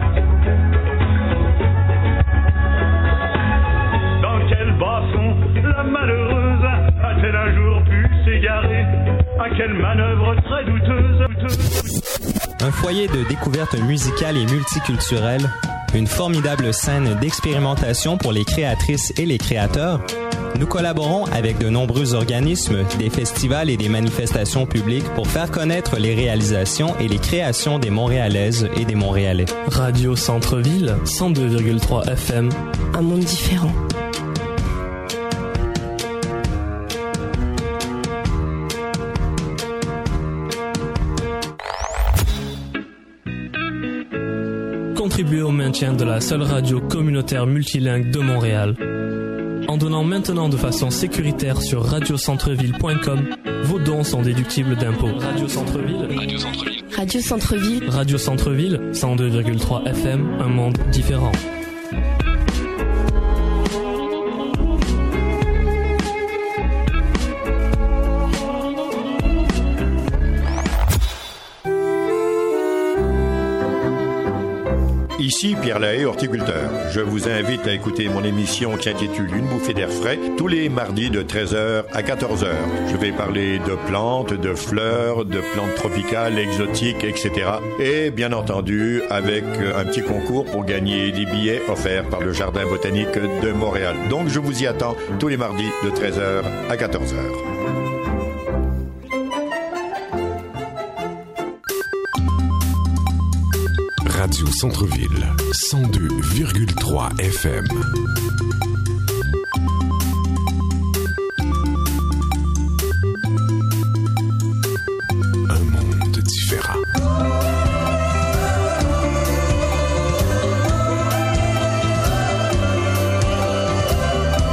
Dans quel basson la malheureuse a-t-elle un jour pu s'égarer? À quelle manœuvre très douteuse, douteuse. Un foyer de découverte musicale et multiculturelle, une formidable scène d'expérimentation pour les créatrices et les créateurs. Nous collaborons avec de nombreux organismes, des festivals et des manifestations publiques pour faire connaître les réalisations et les créations des Montréalaises et des Montréalais. Radio Centre-Ville, cent deux virgule trois F M. Un monde différent. Contribuer au maintien de la seule radio communautaire multilingue de Montréal. En donnant maintenant de façon sécuritaire sur radio centreville point com, vos dons sont déductibles d'impôts. Radio Centre-Ville. Radio Centre-Ville. Radio Centre-Ville. Radio Centre-Ville, cent deux virgule trois F M, un monde différent. Ici Pierre Lahaye, horticulteur. Je vous invite à écouter mon émission qui s'intitule Une bouffée d'air frais tous les mardis de treize heures à quatorze heures. Je vais parler de plantes, de fleurs, de plantes tropicales, exotiques, et cetera. Et bien entendu, avec un petit concours pour gagner des billets offerts par le Jardin botanique de Montréal. Donc je vous y attends tous les mardis de treize heures à quatorze heures. Radio Centre-Ville, cent deux virgule trois F M.